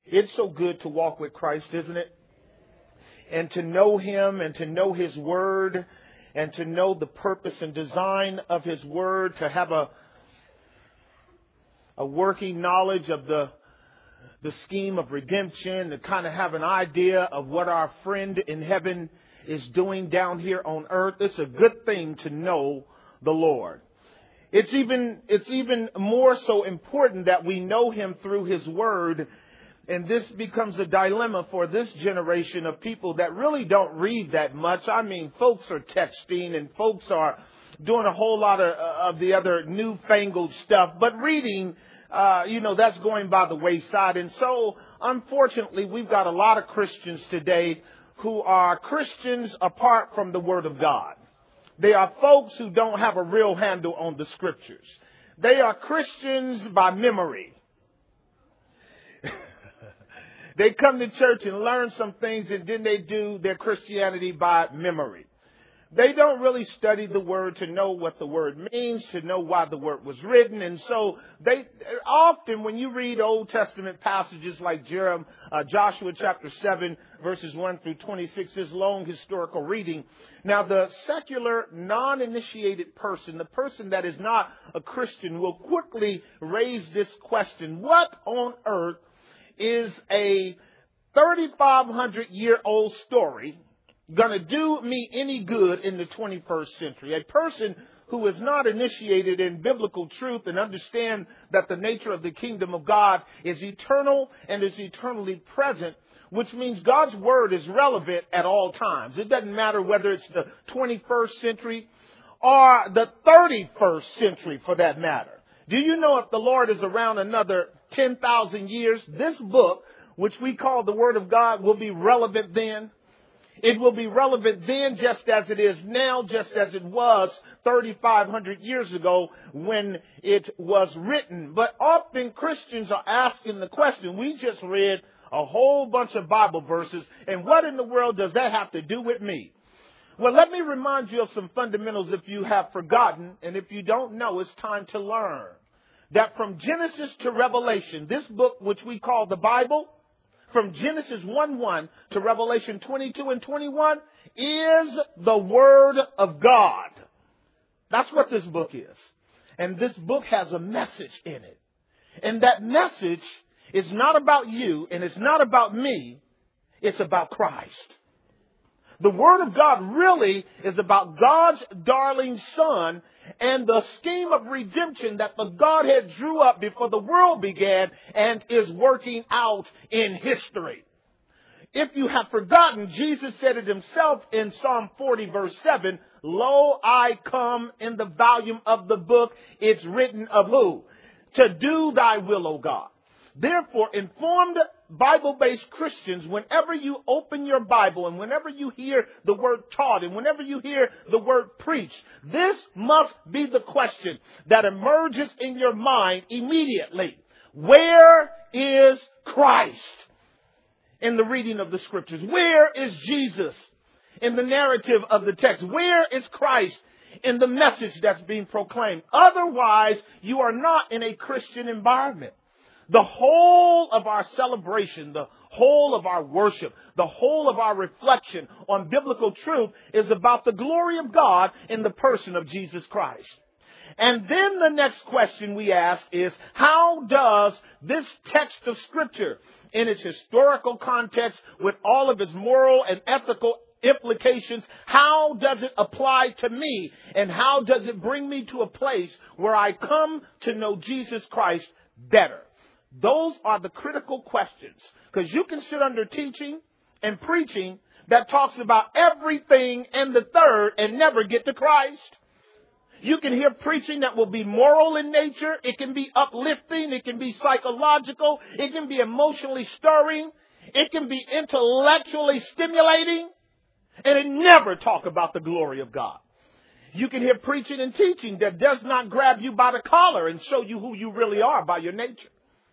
It's so good to walk with Christ, isn't it? And to know Him and to know His Word and to know the purpose and design of His Word, to have a working knowledge of the scheme of redemption, to kind of have an idea of what our friend in heaven is doing down here on earth. It's a good thing to know the Lord. It's even more so important that we know Him through His Word. And this becomes a dilemma for this generation of people that really don't read that much. I mean, folks are texting and folks are doing a whole lot of the other newfangled stuff. But reading, that's going by the wayside. And so, unfortunately, we've got a lot of Christians today who are Christians apart from the Word of God. They are folks who don't have a real handle on the Scriptures. They are Christians by memory. They come to church and learn some things, and then they do their Christianity by memory. They don't really study the Word to know what the Word means, to know why the Word was written. And so they often, when you read Old Testament passages like Joshua chapter 7, verses 1 through 26, this long historical reading. Now, the secular, non-initiated person, the person that is not a Christian, will quickly raise this question: what on earth is a 3,500-year-old story going to do me any good in the 21st century? A person who is not initiated in biblical truth and understand that the nature of the kingdom of God is eternal and is eternally present, which means God's word is relevant at all times. It doesn't matter whether it's the 21st century or the 31st century for that matter. Do you know if the Lord is around another 10,000 years, this book, which we call the Word of God, will be relevant then? It will be relevant then just as it is now, just as it was 3,500 years ago when it was written. But often Christians are asking the question, we just read a whole bunch of Bible verses, and what in the world does that have to do with me? Well, let me remind you of some fundamentals if you have forgotten, and if you don't know, it's time to learn. That from Genesis to Revelation, this book which we call the Bible, from Genesis 1:1 to Revelation 22 and 21, is the Word of God. That's what this book is. And this book has a message in it. And that message is not about you and it's not about me. It's about Christ. The Word of God really is about God's darling Son and the scheme of redemption that the Godhead drew up before the world began and is working out in history. If you have forgotten, Jesus said it himself in Psalm 40 verse 7, "Lo, I come in the volume of the book. It's written of who? To do thy will, O God." Therefore, informed Bible-based Christians, whenever you open your Bible and whenever you hear the word taught and whenever you hear the word preached, this must be the question that emerges in your mind immediately. Where is Christ in the reading of the Scriptures? Where is Jesus in the narrative of the text? Where is Christ in the message that's being proclaimed? Otherwise, you are not in a Christian environment. The whole of our celebration, the whole of our worship, the whole of our reflection on biblical truth is about the glory of God in the person of Jesus Christ. And then the next question we ask is, how does this text of Scripture, in its historical context, with all of its moral and ethical implications, how does it apply to me? And how does it bring me to a place where I come to know Jesus Christ better? Those are the critical questions, because you can sit under teaching and preaching that talks about everything and the third and never get to Christ. You can hear preaching that will be moral in nature. It can be uplifting. It can be psychological. It can be emotionally stirring. It can be intellectually stimulating. And it never talk about the glory of God. You can hear preaching and teaching that does not grab you by the collar and show you who you really are by your nature,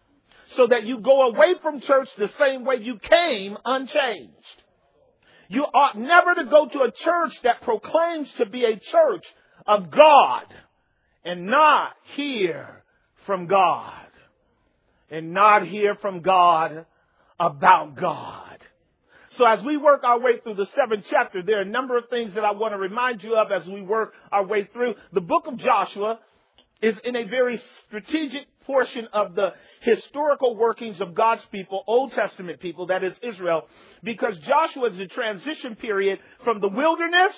so that you go away from church the same way you came, unchanged. You ought never to go to a church that proclaims to be a church of God and not hear from God. And not hear from God about God. So as we work our way through the 7th chapter, there are a number of things that I want to remind you of as we work our way through. The book of Joshua is in a very strategic portion of the historical workings of God's people, Old Testament people, that is Israel, because Joshua is the transition period from the wilderness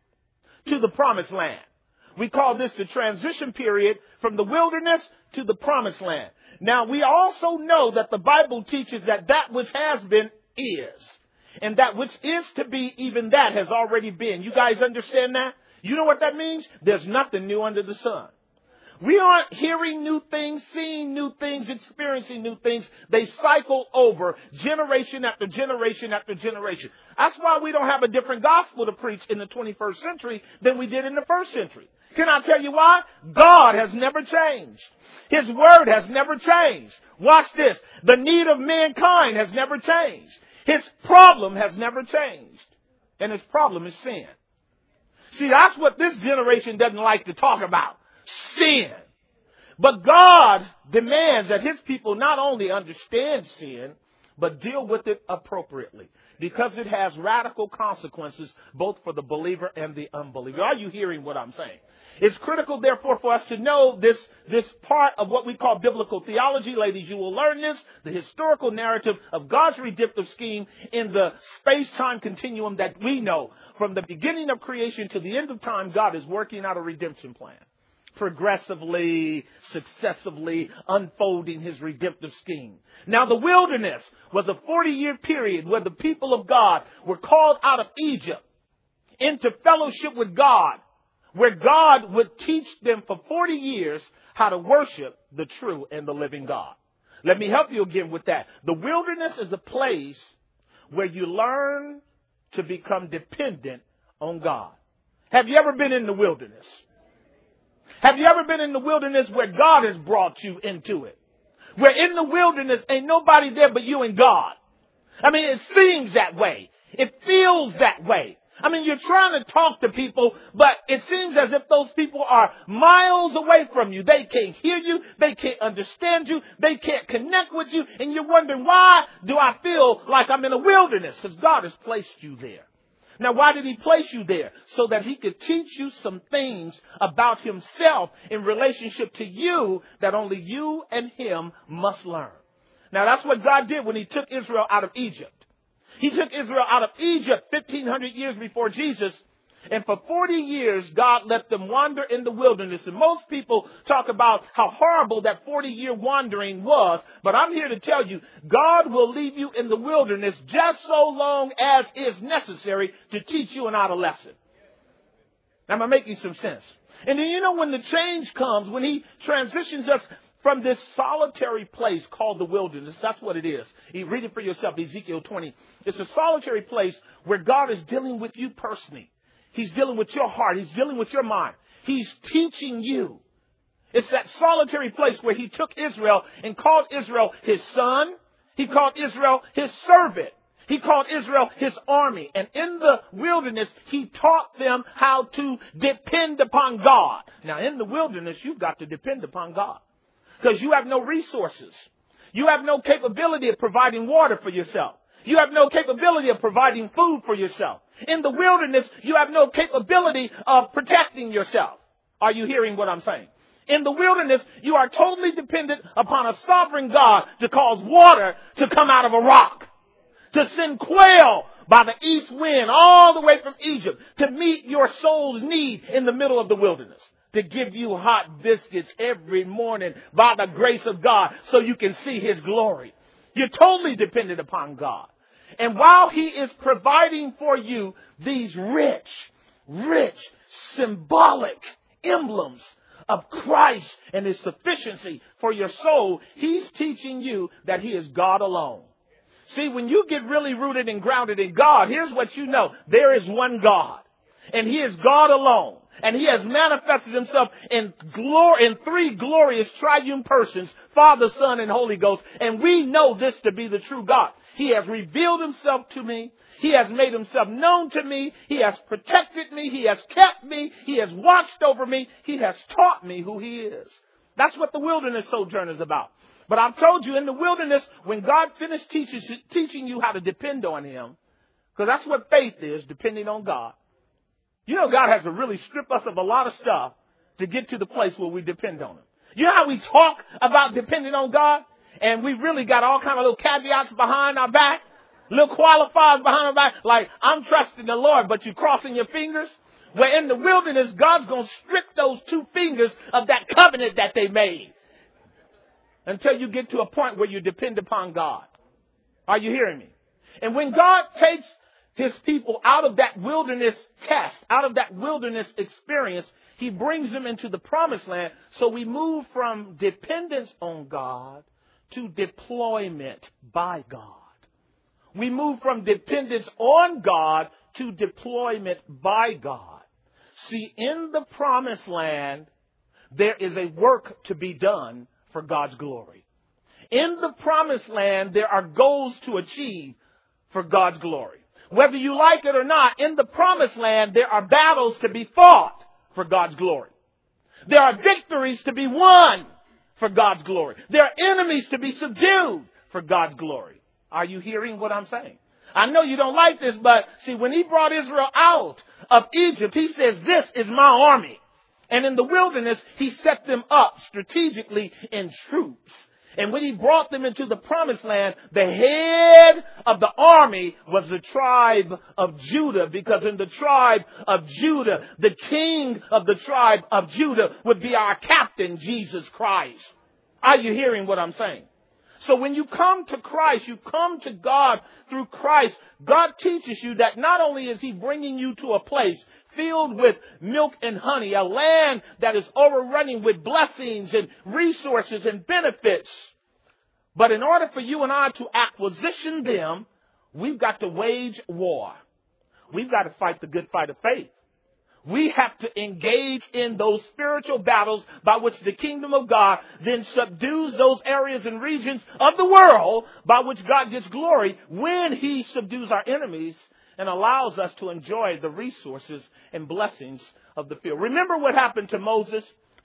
to the promised land. We call this the transition period from the wilderness to the promised land. Now, we also know that the Bible teaches that which has been is. And that which is to be, even that has already been. You guys understand that? You know what that means? There's nothing new under the sun. We aren't hearing new things, seeing new things, experiencing new things. They cycle over generation after generation after generation. That's why we don't have a different gospel to preach in the 21st century than we did in the first century. Can I tell you why? God has never changed. His word has never changed. Watch this. The need of mankind has never changed. His problem has never changed. And his problem is sin. See, that's what this generation doesn't like to talk about. Sin. But God demands that his people not only understand sin, but deal with it appropriately. Because it has radical consequences both for the believer and the unbeliever. Are you hearing what I'm saying? It's critical, therefore, for us to know this part of what we call biblical theology. Ladies, you will learn this, the historical narrative of God's redemptive scheme in the space-time continuum that we know. From the beginning of creation to the end of time, God is working out a redemption plan. Progressively, successively unfolding his redemptive scheme. Now, the wilderness was a 40-year period where the people of God were called out of Egypt into fellowship with God, where God would teach them for 40 years how to worship the true and the living God. Let me help you again with that. The wilderness is a place where you learn to become dependent on God. Have you ever been in the wilderness? Have you ever been in the wilderness where God has brought you into it? Where in the wilderness ain't nobody there but you and God. I mean, it seems that way. It feels that way. I mean, you're trying to talk to people, but it seems as if those people are miles away from you. They can't hear you. They can't understand you. They can't connect with you. And you're wondering, why do I feel like I'm in a wilderness? Because God has placed you there. Now, why did he place you there? So that he could teach you some things about himself in relationship to you that only you and him must learn. Now, that's what God did when he took Israel out of Egypt. He took Israel out of Egypt 1,500 years before Jesus. And for 40 years, God let them wander in the wilderness. And most people talk about how horrible that 40-year wandering was. But I'm here to tell you, God will leave you in the wilderness just so long as is necessary to teach you an adolescent. Am I making some sense? And then, you know, when the change comes, when he transitions us from this solitary place called the wilderness, that's what it is. You read it for yourself, Ezekiel 20. It's a solitary place where God is dealing with you personally. He's dealing with your heart. He's dealing with your mind. He's teaching you. It's that solitary place where he took Israel and called Israel his son. He called Israel his servant. He called Israel his army. And in the wilderness, he taught them how to depend upon God. Now, in the wilderness, you've got to depend upon God. Because you have no resources. You have no capability of providing water for yourself. You have no capability of providing food for yourself. In the wilderness, you have no capability of protecting yourself. Are you hearing what I'm saying? In the wilderness, you are totally dependent upon a sovereign God to cause water to come out of a rock, to send quail by the east wind all the way from Egypt to meet your soul's need in the middle of the wilderness, to give you hot biscuits every morning by the grace of God so you can see his glory. You're totally dependent upon God. And while he is providing for you these rich, symbolic emblems of Christ and his sufficiency for your soul, he's teaching you that he is God alone. See, when you get really rooted and grounded in God, here's what you know. There is one God, and he is God alone. And he has manifested himself in three glorious triune persons, Father, Son, and Holy Ghost. And we know this to be the true God. He has revealed himself to me. He has made himself known to me. He has protected me. He has kept me. He has watched over me. He has taught me who he is. That's what the wilderness sojourn is about. But I've told you in the wilderness, when God finished teaching you how to depend on him, because that's what faith is, depending on God. You know, God has to really strip us of a lot of stuff to get to the place where we depend on him. You know how we talk about depending on God? And we really got all kind of little caveats behind our back, little qualifiers behind our back, like, I'm trusting the Lord, but you crossing your fingers. Where in the wilderness, God's going to strip those 2 fingers of that covenant that they made until you get to a point where you depend upon God. Are you hearing me? And when God takes his people out of that wilderness test, out of that wilderness experience, he brings them into the promised land. So we move from dependence on God to deployment by God. We move from dependence on God to deployment by God. See, in the promised land, there is a work to be done for God's glory. In the promised land, there are goals to achieve for God's glory. Whether you like it or not, in the promised land, there are battles to be fought for God's glory. There are victories to be won for God's glory. There are enemies to be subdued for God's glory. Are you hearing what I'm saying? I know you don't like this, but see, when he brought Israel out of Egypt, he says, this is my army. And in the wilderness, he set them up strategically in troops. And when he brought them into the promised land, the head of the army was the tribe of Judah, because in the tribe of Judah, the king of the tribe of Judah would be our captain, Jesus Christ. Are you hearing what I'm saying? So when you come to Christ, you come to God through Christ. God teaches you that not only is he bringing you to a place filled with milk and honey, a land that is overrunning with blessings and resources and benefits, but in order for you and I to acquisition them, we've got to wage war. We've got to fight the good fight of faith. We have to engage in those spiritual battles by which the kingdom of God then subdues those areas and regions of the world by which God gets glory when he subdues our enemies and allows us to enjoy the resources and blessings of the field. Remember what happened to Moses?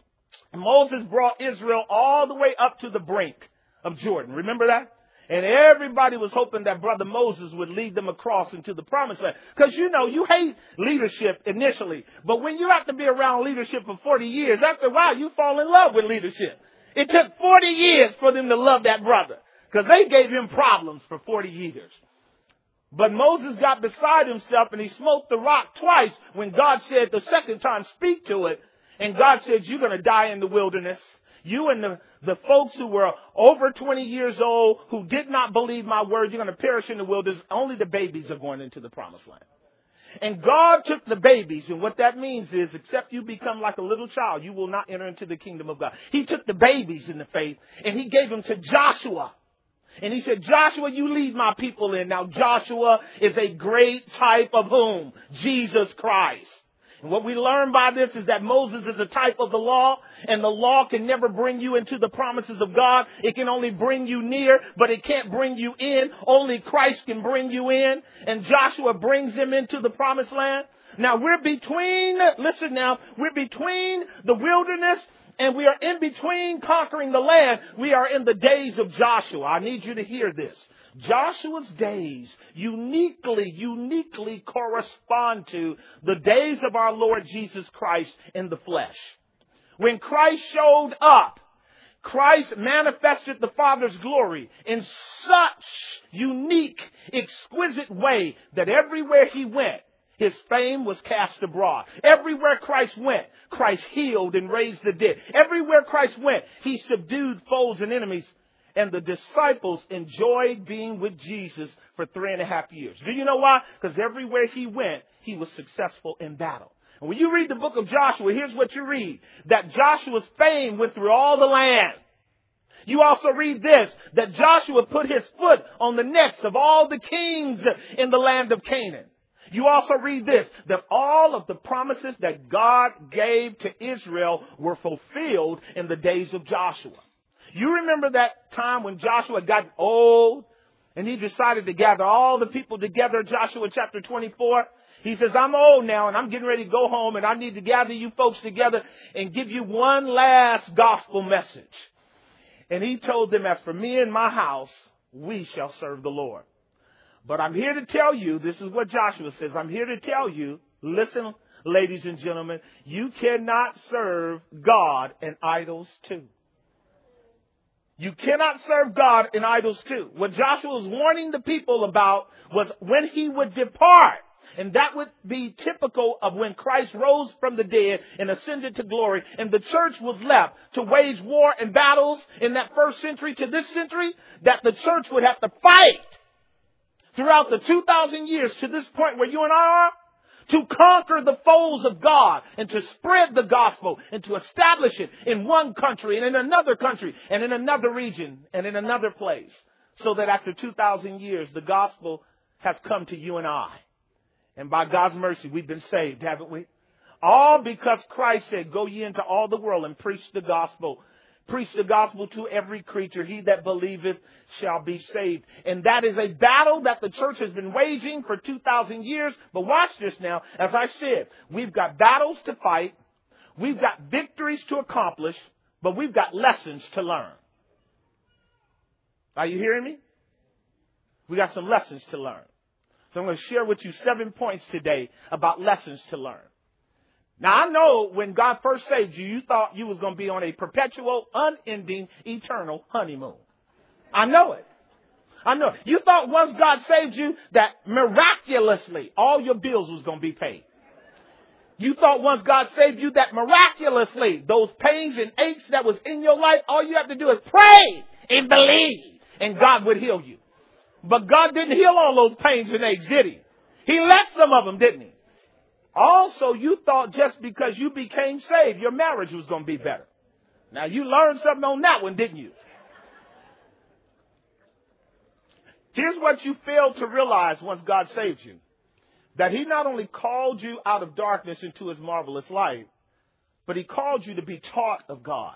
Moses brought Israel all the way up to the brink of Jordan. Remember that? And everybody was hoping that Brother Moses would lead them across into the promised land. Because, you know, you hate leadership initially. But when you have to be around leadership for 40 years, after a while, you fall in love with leadership. It took 40 years for them to love that brother, because they gave him problems for 40 years. But Moses got beside himself and he smote the rock twice when God said the second time, speak to it. And God said, you're going to die in the wilderness. You and the folks who were over 20 years old, who did not believe my word, you're going to perish in the wilderness. Only the babies are going into the promised land. And God took the babies, and what that means is, except you become like a little child, you will not enter into the kingdom of God. He took the babies in the faith, and he gave them to Joshua. And he said, Joshua, you lead my people in. Now, Joshua is a great type of whom? Jesus Christ. And what we learn by this is that Moses is a type of the law, and the law can never bring you into the promises of God. It can only bring you near, but it can't bring you in. Only Christ can bring you in. And Joshua brings them into the promised land. Now we're between the wilderness and we are in between conquering the land. We are in the days of Joshua. I need you to hear this. Joshua's days uniquely correspond to the days of our Lord Jesus Christ in the flesh. When Christ showed up, Christ manifested the Father's glory in such unique, exquisite way that everywhere he went, his fame was cast abroad. Everywhere Christ went, Christ healed and raised the dead. Everywhere Christ went, he subdued foes and enemies. And the disciples enjoyed being with Jesus for 3.5 years. Do you know why? Because everywhere he went, he was successful in battle. And when you read the book of Joshua, here's what you read. That Joshua's fame went through all the land. You also read this, that Joshua put his foot on the necks of all the kings in the land of Canaan. You also read this, that all of the promises that God gave to Israel were fulfilled in the days of Joshua. You remember that time when Joshua got old and he decided to gather all the people together, Joshua chapter 24. He says, I'm old now and I'm getting ready to go home and I need to gather you folks together and give you one last gospel message. And he told them, as for me and my house, we shall serve the Lord. But I'm here to tell you, this is what Joshua says, I'm here to tell you, listen, ladies and gentlemen, you cannot serve God and idols too. You cannot serve God and idols too. What Joshua was warning the people about was when he would depart. And that would be typical of when Christ rose from the dead and ascended to glory. And the church was left to wage war and battles in that first century to this century, that the church would have to fight throughout the 2,000 years to this point where you and I are, to conquer the foes of God and to spread the gospel and to establish it in one country and in another country and in another region and in another place. So that after 2,000 years, the gospel has come to you and I. And by God's mercy, we've been saved, haven't we? All because Christ said, go ye into all the world and preach the gospel. Preach the gospel to every creature. He that believeth shall be saved. And that is a battle that the church has been waging for 2,000 years. But watch this now. As I said, we've got battles to fight. We've got victories to accomplish. But we've got lessons to learn. Are you hearing me? We got some lessons to learn. So I'm going to share with you 7 points today about lessons to learn. Now, I know when God first saved you, you thought you was going to be on a perpetual, unending, eternal honeymoon. I know it. I know. You thought once God saved you that miraculously all your bills was going to be paid. You thought once God saved you that miraculously those pains and aches that was in your life, all you have to do is pray and believe and God would heal you. But God didn't heal all those pains and aches, did he? He left some of them, didn't he? Also, you thought just because you became saved, your marriage was going to be better. Now, you learned something on that one, didn't you? Here's what you failed to realize once God saved you. That he not only called you out of darkness into his marvelous light, but he called you to be taught of God.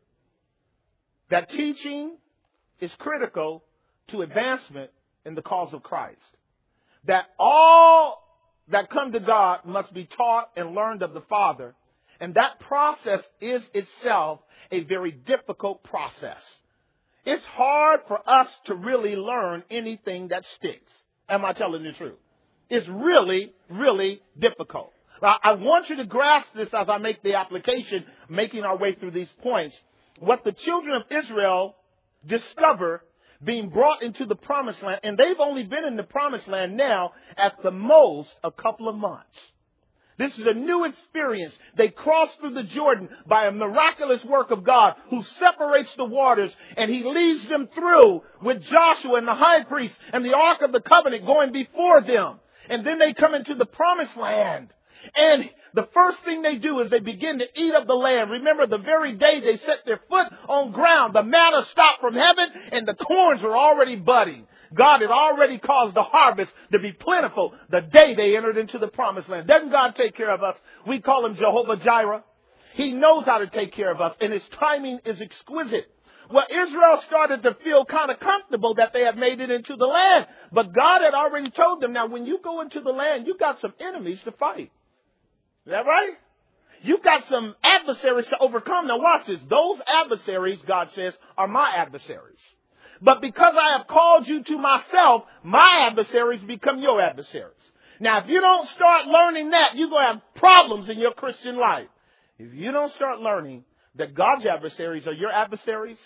That teaching is critical to advancement in the cause of Christ. That all that come to God must be taught and learned of the Father. And that process is itself a very difficult process. It's hard for us to really learn anything that sticks. Am I telling the truth? It's really, really difficult. Now, I want you to grasp this as I make the application, making our way through these points. What the children of Israel discover being brought into the promised land, and they've only been in the promised land now at the most a couple of months. This is a new experience. They crossed through the Jordan by a miraculous work of God who separates the waters, and he leads them through with Joshua and the high priest and the Ark of the Covenant going before them. And then they come into the promised land. And the first thing they do is they begin to eat of the land. Remember, the very day they set their foot on ground, the manna stopped from heaven and the corns were already budding. God had already caused the harvest to be plentiful the day they entered into the promised land. Doesn't God take care of us? We call him Jehovah Jireh. He knows how to take care of us, and his timing is exquisite. Well, Israel started to feel kind of comfortable that they had made it into the land. But God had already told them, now when you go into the land, you got some enemies to fight. Is that right? You've got some adversaries to overcome. Now watch this. Those adversaries, God says, are my adversaries. But because I have called you to myself, my adversaries become your adversaries. Now, if you don't start learning that, you're going to have problems in your Christian life. If you don't start learning that God's adversaries are your adversaries,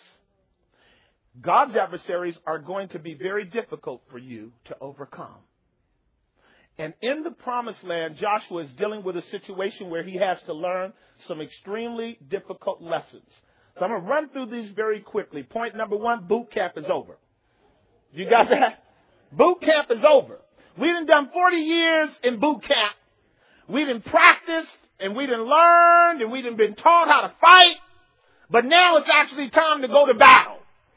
God's adversaries are going to be very difficult for you to overcome. And in the promised land, Joshua is dealing with a situation where he has to learn some extremely difficult lessons. So I'm going to run through these very quickly. Point number 1, boot camp is over. You got that? Boot camp is over. We done 40 years in boot camp. We done practiced and we done learned and we done been taught how to fight. But now it's actually time to go to battle.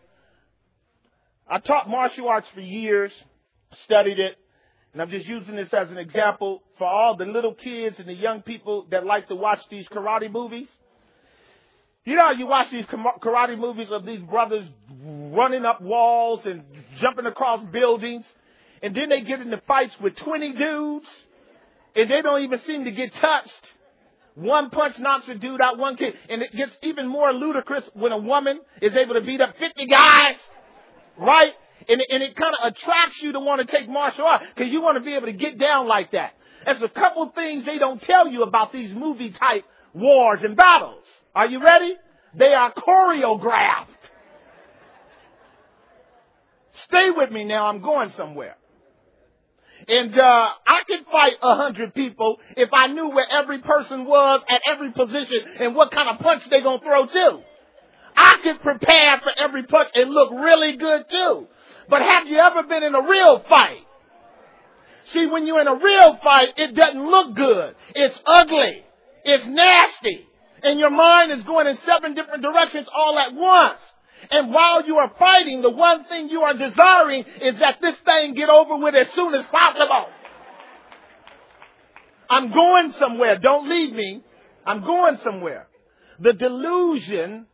I taught martial arts for years, studied it. And I'm just using this as an example for all the little kids and the young people that like to watch these karate movies. You know, you watch these karate movies of these brothers running up walls and jumping across buildings. And then they get into fights with 20 dudes. And they don't even seem to get touched. One punch knocks a dude out, one kick. And it gets even more ludicrous when a woman is able to beat up 50 guys, right? And it kind of attracts you to want to take martial arts because you want to be able to get down like that. There's a couple things they don't tell you about these movie type wars and battles. Are you ready? They are choreographed. Stay with me now. I'm going somewhere. And I could fight 100 people if I knew where every person was at every position and what kind of punch they're going to throw too. I could prepare for every punch and look really good too. But have you ever been in a real fight? See, when you're in a real fight, it doesn't look good. It's ugly. It's nasty. And your mind is going in 7 different directions all at once. And while you are fighting, the one thing you are desiring is that this thing get over with as soon as possible. I'm going somewhere. Don't leave me. I'm going somewhere. The delusion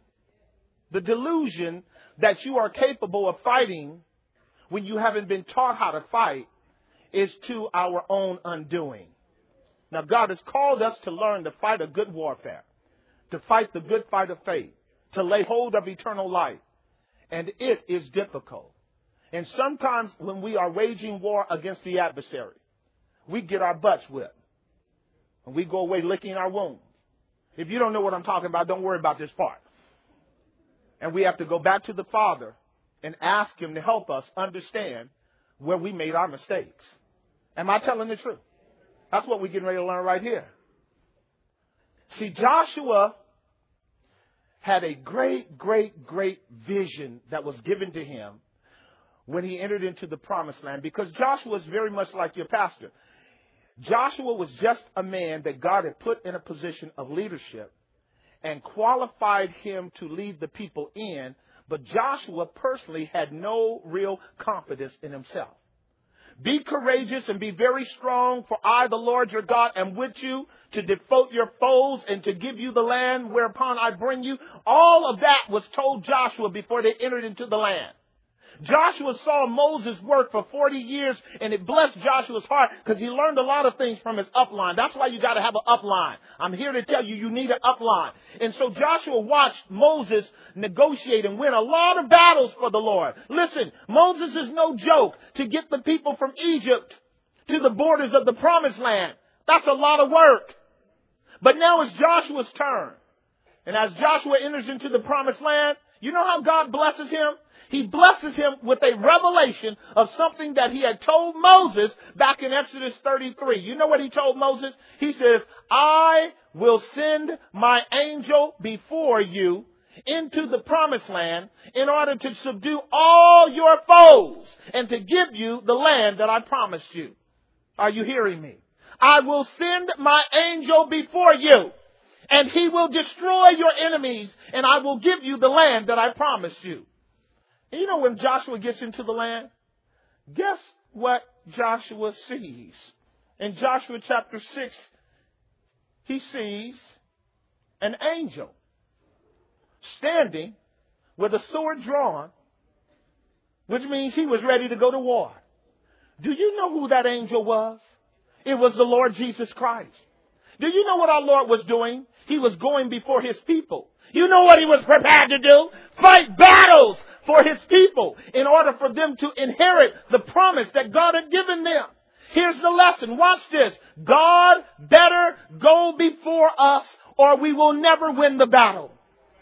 that you are capable of fighting when you haven't been taught how to fight is to our own undoing. Now, God has called us to learn to fight a good warfare, to fight the good fight of faith, to lay hold of eternal life. And it is difficult. And sometimes when we are waging war against the adversary, we get our butts whipped. And we go away licking our wounds. If you don't know what I'm talking about, don't worry about this part. And we have to go back to the Father and ask Him to help us understand where we made our mistakes. Am I telling the truth? That's what we're getting ready to learn right here. See, Joshua had a great, great, great vision that was given to him when he entered into the promised land, because Joshua is very much like your pastor. Joshua was just a man that God had put in a position of leadership and qualified him to lead the people in, but Joshua personally had no real confidence in himself. Be courageous and be very strong, for I, the Lord your God, am with you to defeat your foes and to give you the land whereupon I bring you. All of that was told Joshua before they entered into the land. Joshua saw Moses work for 40 years, and it blessed Joshua's heart because he learned a lot of things from his upline. That's why you got to have an upline. I'm here to tell you, you need an upline. And so Joshua watched Moses negotiate and win a lot of battles for the Lord. Listen, Moses is no joke to get the people from Egypt to the borders of the promised land. That's a lot of work. But now it's Joshua's turn. And as Joshua enters into the promised land, you know how God blesses him? He blesses him with a revelation of something that he had told Moses back in Exodus 33. You know what he told Moses? He says, I will send my angel before you into the promised land in order to subdue all your foes and to give you the land that I promised you. Are you hearing me? I will send my angel before you, and he will destroy your enemies, and I will give you the land that I promised you. And you know, when Joshua gets into the land, guess what Joshua sees? In Joshua chapter 6, he sees an angel standing with a sword drawn, which means he was ready to go to war. Do you know who that angel was? It was the Lord Jesus Christ. Do you know what our Lord was doing? He was going before his people. You know what he was prepared to do? Fight battles for his people in order for them to inherit the promise that God had given them. Here's the lesson. Watch this. God better go before us or we will never win the battle.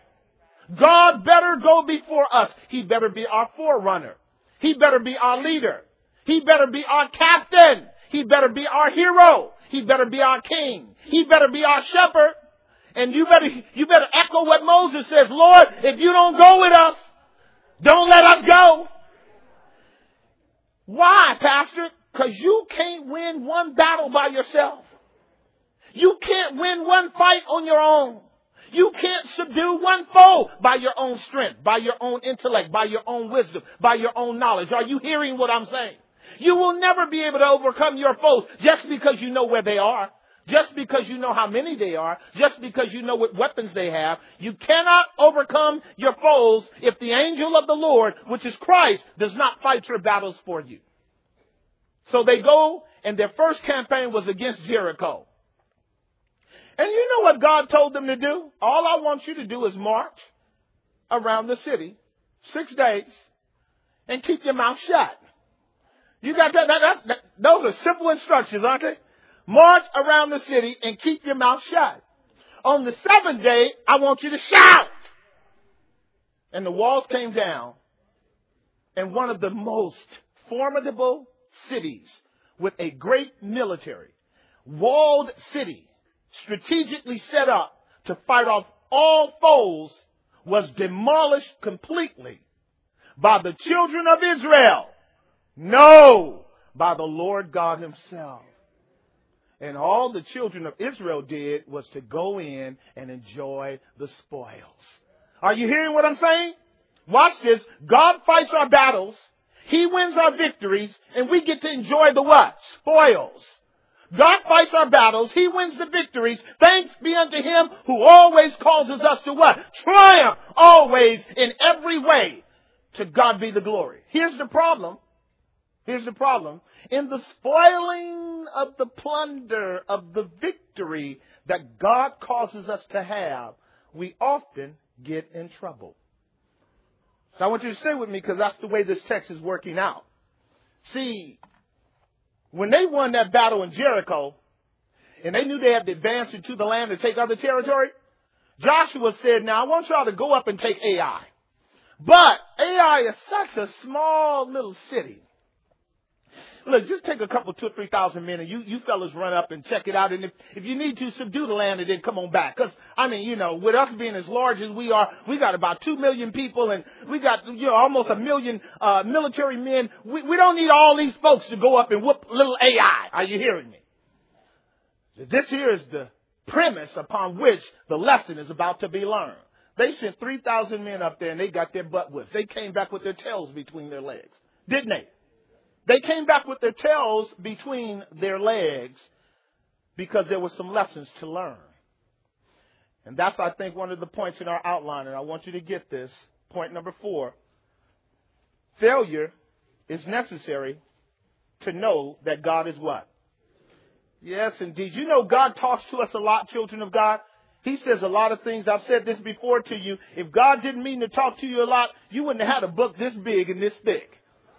God better go before us. He better be our forerunner. He better be our leader. He better be our captain. He better be our hero. He better be our king. He better be our shepherd. And you better echo what Moses says. Lord, if you don't go with us, don't let us go. Why, Pastor? Because you can't win one battle by yourself. You can't win one fight on your own. You can't subdue one foe by your own strength, by your own intellect, by your own wisdom, by your own knowledge. Are you hearing what I'm saying? You will never be able to overcome your foes just because you know where they are. Just because you know how many they are, just because you know what weapons they have. You cannot overcome your foes if the angel of the Lord, which is Christ, does not fight your battles for you. So they go, and their first campaign was against Jericho. And you know what God told them to do? All I want you to do is march around the city 6 days and keep your mouth shut. You got that? Those are simple instructions, aren't they? March around the city and keep your mouth shut. On the 7th day, I want you to shout. And the walls came down. And one of the most formidable cities with a great military, walled city, strategically set up to fight off all foes, was demolished completely by the children of Israel. No, by the Lord God himself. And all the children of Israel did was to go in and enjoy the spoils. Are you hearing what I'm saying? Watch this. God fights our battles. He wins our victories. And we get to enjoy the what? Spoils. God fights our battles. He wins the victories. Thanks be unto him who always causes us to what? Triumph. Always in every way. To God be the glory. Here's the problem. Here's the problem. In the spoiling of the plunder of the victory that God causes us to have, we often get in trouble. So I want you to stay with me because that's the way this text is working out. See, when they won that battle in Jericho and they knew they had to advance into the land to take other territory, Joshua said, now I want y'all to go up and take Ai. But Ai is such a small little city. Look, just take a couple, 2,000 or 3,000 men and you fellas run up and check it out. And if you need to subdue the land and then come on back. Because, I mean, you know, with us being as large as we are, we got about 2 million people and we got, you know, almost 1 million military men. We don't need all these folks to go up and whoop little Ai. Are you hearing me? This here is the premise upon which the lesson is about to be learned. They sent 3,000 men up there and they got their butt whipped. They came back with their tails between their legs. Didn't they? They came back with their tails between their legs because there were some lessons to learn. And that's, I think, one of the points in our outline. And I want you to get this. Point number 4. Failure is necessary to know that God is what? Yes, indeed. You know, God talks to us a lot, children of God. He says a lot of things. I've said this before to you. If God didn't mean to talk to you a lot, you wouldn't have had a book this big and this thick.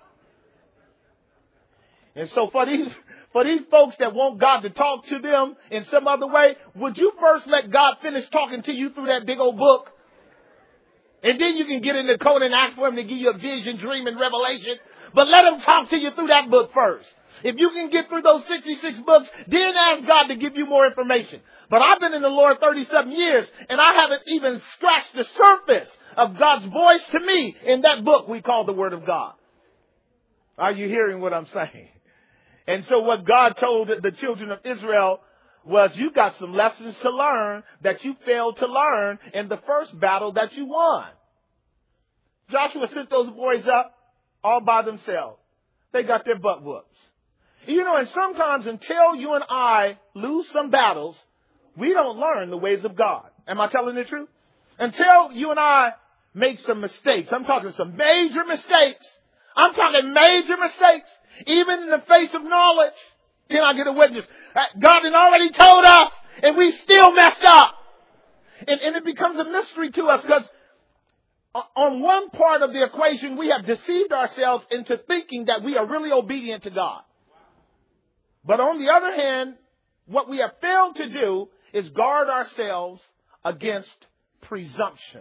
And so for these folks that want God to talk to them in some other way, would you first let God finish talking to you through that big old book? And then you can get in the code and ask for him to give you a vision, dream, and revelation. But let him talk to you through that book first. If you can get through those 66 books, then ask God to give you more information. But I've been in the Lord 37 years, and I haven't even scratched the surface of God's voice to me in that book we call the Word of God. Are you hearing what I'm saying? And so what God told the children of Israel was, you got some lessons to learn that you failed to learn in the first battle that you won. Joshua sent those boys up all by themselves. They got their butt whoops. You know, and sometimes until you and I lose some battles, we don't learn the ways of God. Am I telling the truth? Until you and I make some mistakes. I'm talking some major mistakes. I'm talking major mistakes. Even in the face of knowledge. Can I get a witness? God had already told us and we still messed up. And it becomes a mystery to us because on one part of the equation, we have deceived ourselves into thinking that we are really obedient to God. But on the other hand, what we have failed to do is guard ourselves against presumption.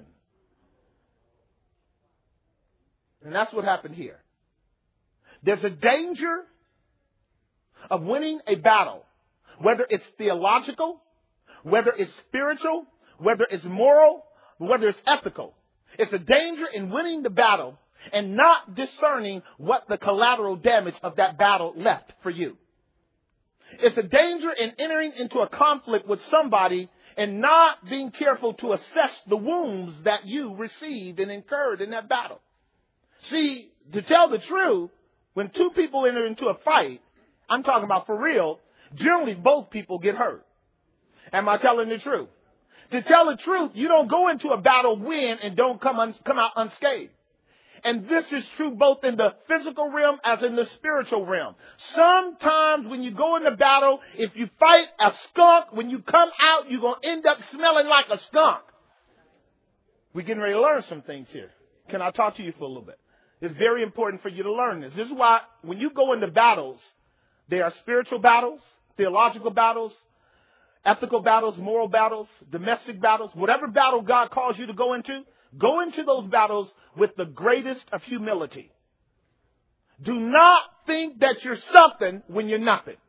And that's what happened here. There's a danger of winning a battle, whether it's theological, whether it's spiritual, whether it's moral, whether it's ethical. It's a danger in winning the battle and not discerning what the collateral damage of that battle left for you. It's a danger in entering into a conflict with somebody and not being careful to assess the wounds that you received and incurred in that battle. See, to tell the truth, when two people enter into a fight, I'm talking about for real, generally both people get hurt. Am I telling the truth? To tell the truth, you don't go into a battle, win, and don't come out unscathed. And this is true both in the physical realm as in the spiritual realm. Sometimes when you go into battle, if you fight a skunk, when you come out, you're going to end up smelling like a skunk. We're getting ready to learn some things here. Can I talk to you for a little bit? It's very important for you to learn this. This is why when you go into battles, there are spiritual battles, theological battles, ethical battles, moral battles, domestic battles, whatever battle God calls you to go into those battles with the greatest of humility. Do not think that you're something when you're nothing.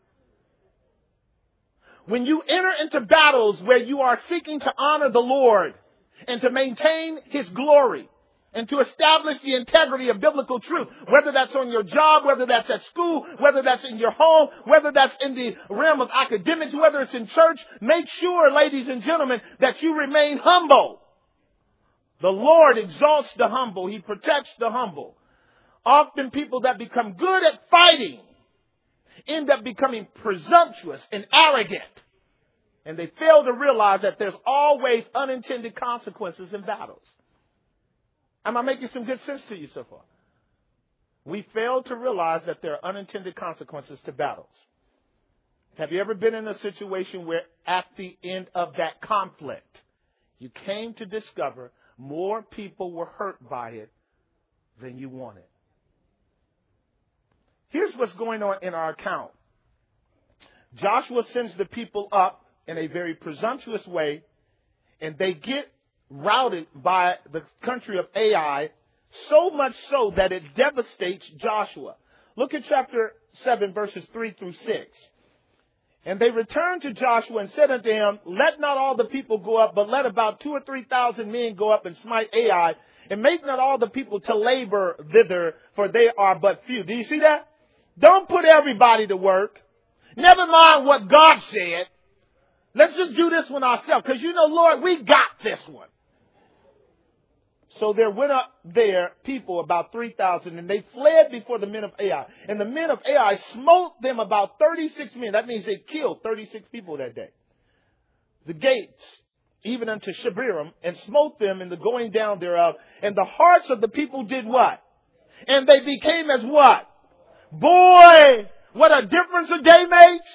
When you enter into battles where you are seeking to honor the Lord and to maintain His glory and to establish the integrity of biblical truth, whether that's on your job, whether that's at school, whether that's in your home, whether that's in the realm of academics, whether it's in church, make sure, ladies and gentlemen, that you remain humble. The Lord exalts the humble. He protects the humble. Often people that become good at fighting end up becoming presumptuous and arrogant. And they fail to realize that there's always unintended consequences in battles. Am I making some good sense to you so far? We fail to realize that there are unintended consequences to battles. Have you ever been in a situation where at the end of that conflict, you came to discover more people were hurt by it than you wanted? Here's what's going on in our account. Joshua sends the people up in a very presumptuous way, and they get routed by the country of Ai, so much so that it devastates Joshua. Look at chapter 7, verses 3 through 6. And they returned to Joshua and said unto him, let not all the people go up, but let about 2,000 or 3,000 men go up and smite Ai, and make not all the people to labor thither, for they are but few. Do you see that? Don't put everybody to work. Never mind what God said. Let's just do this one ourselves, because you know, Lord, we got this one. So there went up there people about 3,000, and they fled before the men of Ai. And the men of Ai smote them about 36 men. That means they killed 36 people that day. The gates, even unto Shebarim, and smote them in the going down thereof. And the hearts of the people did what? And they became as what? Boy, what a difference a day makes.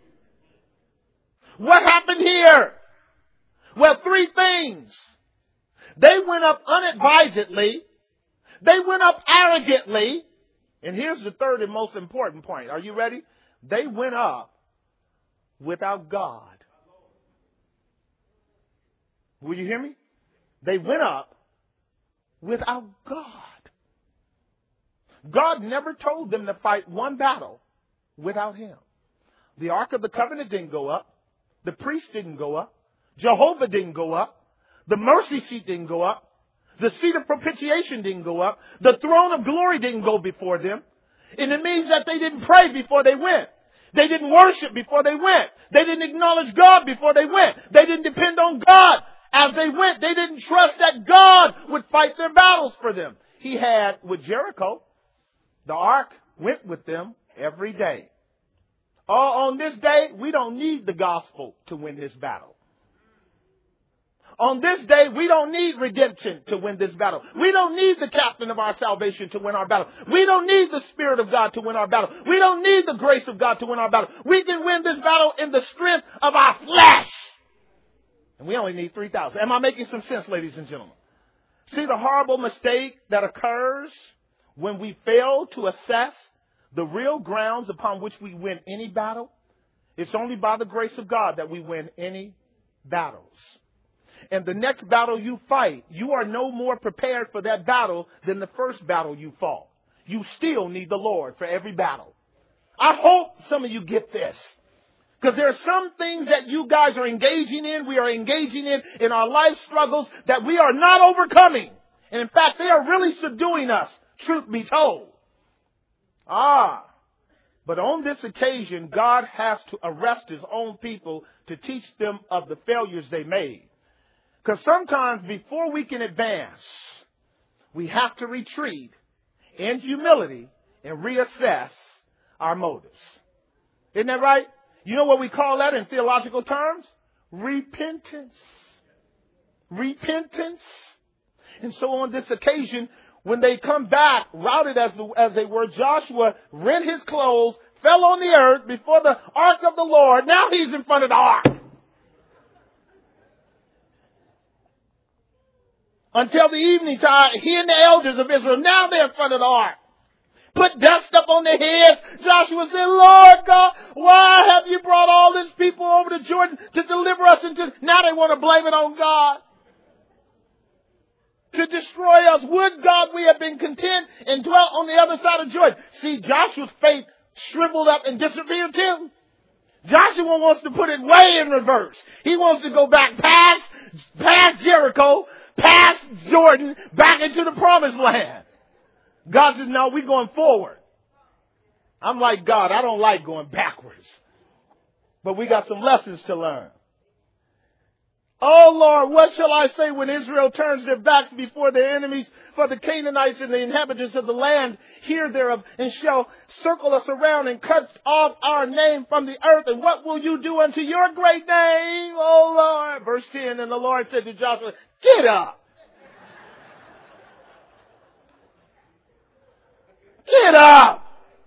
What happened here? Well, three things. They went up unadvisedly. They went up arrogantly. And here's the third and most important point. Are you ready? They went up without God. Will you hear me? They went up without God. God never told them to fight one battle without Him. The Ark of the Covenant didn't go up. The priest didn't go up. Jehovah didn't go up. The mercy seat didn't go up. The seat of propitiation didn't go up. The throne of glory didn't go before them. And it means that they didn't pray before they went. They didn't worship before they went. They didn't acknowledge God before they went. They didn't depend on God as they went. They didn't trust that God would fight their battles for them. He had with Jericho, the ark went with them every day. On this day, we don't need the gospel to win this battle. On this day, we don't need redemption to win this battle. We don't need the captain of our salvation to win our battle. We don't need the Spirit of God to win our battle. We don't need the grace of God to win our battle. We can win this battle in the strength of our flesh. And we only need 3,000. Am I making some sense, ladies and gentlemen? See the horrible mistake that occurs when we fail to assess the real grounds upon which we win any battle? It's only by the grace of God that we win any battles. And the next battle you fight, you are no more prepared for that battle than the first battle you fought. You still need the Lord for every battle. I hope some of you get this. Because there are some things that you guys are engaging in, we are engaging in our life struggles that we are not overcoming. And in fact, they are really subduing us, truth be told. But on this occasion, God has to arrest His own people to teach them of the failures they made. Because sometimes before we can advance, we have to retreat in humility and reassess our motives. Isn't that right? You know what we call that in theological terms? Repentance. Repentance. And so on this occasion, when they come back, routed as they were, Joshua rent his clothes, fell on the earth before the ark of the Lord. Now he's in front of the ark. Until the evening time, he and the elders of Israel, now they're in front of the ark. Put dust up on their heads. Joshua said, Lord God, why have you brought all these people over to Jordan to deliver us into... Now they want to blame it on God. To destroy us. Would God we have been content and dwelt on the other side of Jordan? See, Joshua's faith shriveled up and disappeared too. Joshua wants to put it way in reverse. He wants to go back past Jericho, past Jordan, back into the promised land. God says, no, we're going forward. I'm like God. I don't like going backwards. But we got some lessons to learn. Oh, Lord, what shall I say when Israel turns their backs before their enemies? For the Canaanites and the inhabitants of the land hear thereof and shall circle us around and cut off our name from the earth. And what will you do unto your great name, O Lord? Verse 10, and the Lord said to Joshua, get up. Get up.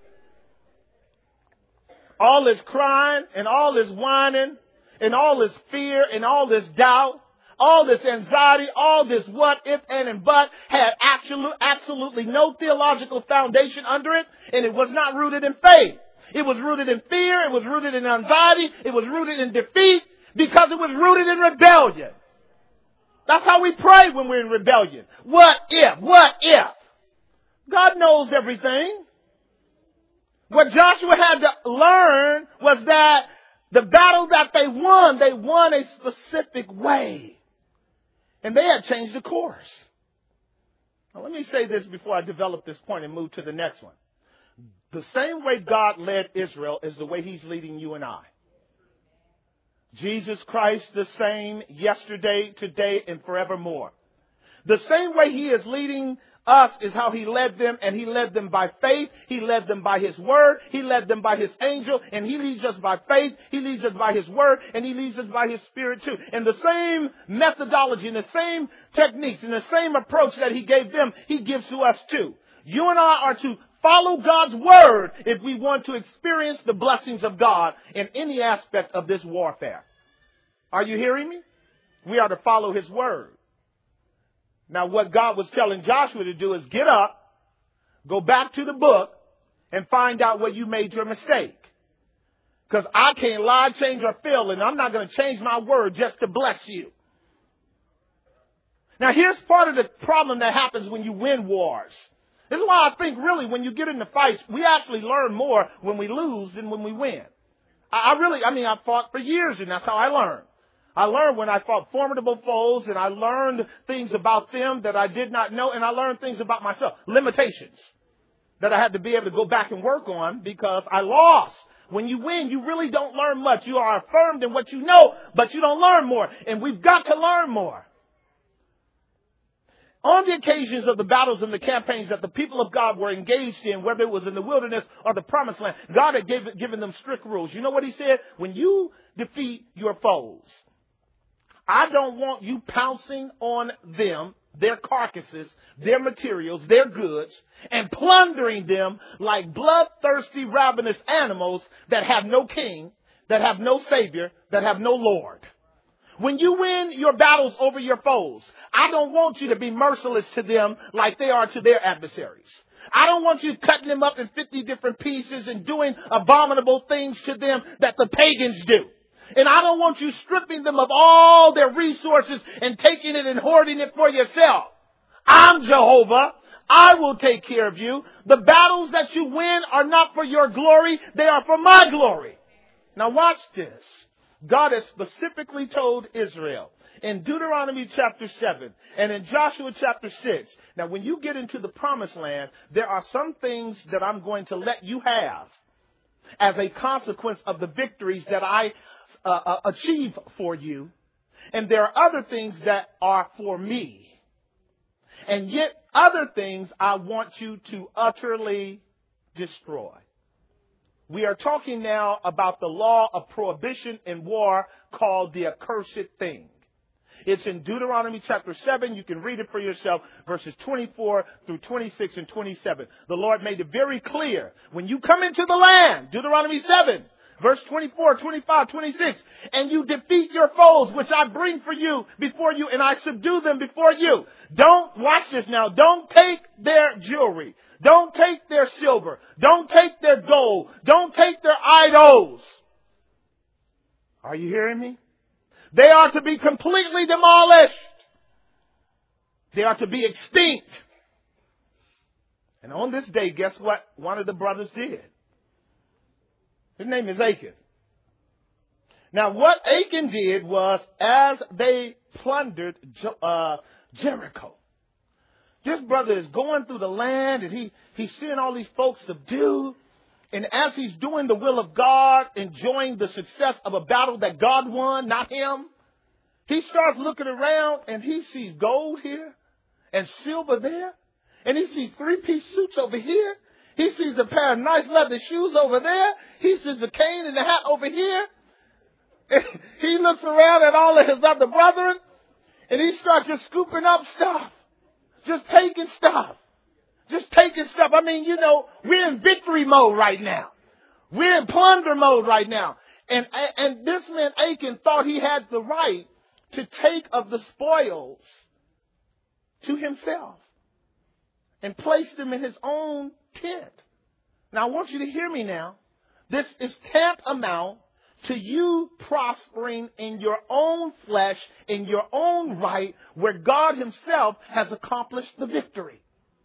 All this crying and all this whining and all this fear and all this doubt, all this anxiety, all this what, if, and but had absolutely no theological foundation under it, and it was not rooted in faith. It was rooted in fear. It was rooted in anxiety. It was rooted in defeat because it was rooted in rebellion. That's how we pray when we're in rebellion. What if? What if? God knows everything. What Joshua had to learn was that the battle that they won a specific way. And they had changed the course. Now, let me say this before I develop this point and move to the next one. The same way God led Israel is the way he's leading you and I. Jesus Christ the same yesterday, today, and forevermore. The same way he is leading us is how he led them, and he led them by faith. He led them by his word. He led them by his angel, and he leads us by faith. He leads us by his word, and he leads us by his spirit too. And the same methodology and the same techniques and the same approach that he gave them, he gives to us too. You and I are to follow God's word if we want to experience the blessings of God in any aspect of this warfare. Are you hearing me? We are to follow his word. Now, what God was telling Joshua to do is get up, go back to the book, and find out where you made your mistake. Because I can't lie, change, or fail, and I'm not going to change my word just to bless you. Now, here's part of the problem that happens when you win wars. This is why I think, really, when you get into fights, we actually learn more when we lose than when we win. I fought for years, and that's how I learned. I learned when I fought formidable foes, and I learned things about them that I did not know, and I learned things about myself, limitations that I had to be able to go back and work on because I lost. When you win, you really don't learn much. You are affirmed in what you know, but you don't learn more, and we've got to learn more. On the occasions of the battles and the campaigns that the people of God were engaged in, whether it was in the wilderness or the promised land, God had given them strict rules. You know what he said? When you defeat your foes, I don't want you pouncing on them, their carcasses, their materials, their goods, and plundering them like bloodthirsty, ravenous animals that have no king, that have no savior, that have no Lord. When you win your battles over your foes, I don't want you to be merciless to them like they are to their adversaries. I don't want you cutting them up in 50 different pieces and doing abominable things to them that the pagans do. And I don't want you stripping them of all their resources and taking it and hoarding it for yourself. I'm Jehovah. I will take care of you. The battles that you win are not for your glory. They are for my glory. Now watch this. God has specifically told Israel in Deuteronomy chapter 7 and in Joshua chapter 6. Now when you get into the promised land, there are some things that I'm going to let you have as a consequence of the victories that I achieve for you. And there are other things that are for me. And yet other things I want you to utterly destroy. We are talking now about the law of prohibition in war called the accursed thing. It's in Deuteronomy chapter 7. You can read it for yourself, verses 24 through 26 and 27. The Lord made it very clear. When you come into the land, Deuteronomy 7, verse 24, 25, 26, and you defeat your foes, which I bring for you before you, and I subdue them before you. Don't, watch this now, don't take their jewelry. Don't take their silver. Don't take their gold. Don't take their idols. Are you hearing me? They are to be completely demolished. They are to be extinct. And on this day, guess what one of the brothers did? His name is Achan. Now, what Achan did was, as they plundered Jericho, this brother is going through the land, and he's seeing all these folks subdued. And as he's doing the will of God, enjoying the success of a battle that God won, not him, he starts looking around and he sees gold here and silver there. And he sees 3-piece suits over here. He sees a pair of nice leather shoes over there. He sees a cane and a hat over here. And he looks around at all of his other brethren and he starts just scooping up stuff. Just taking stuff. Just taking stuff. I mean, we're in victory mode right now. We're in plunder mode right now. And this man Achan thought he had the right to take of the spoils to himself and place them in his own tent. Now, I want you to hear me now. This is tantamount to you prospering in your own flesh, in your own right, where God himself has accomplished the victory.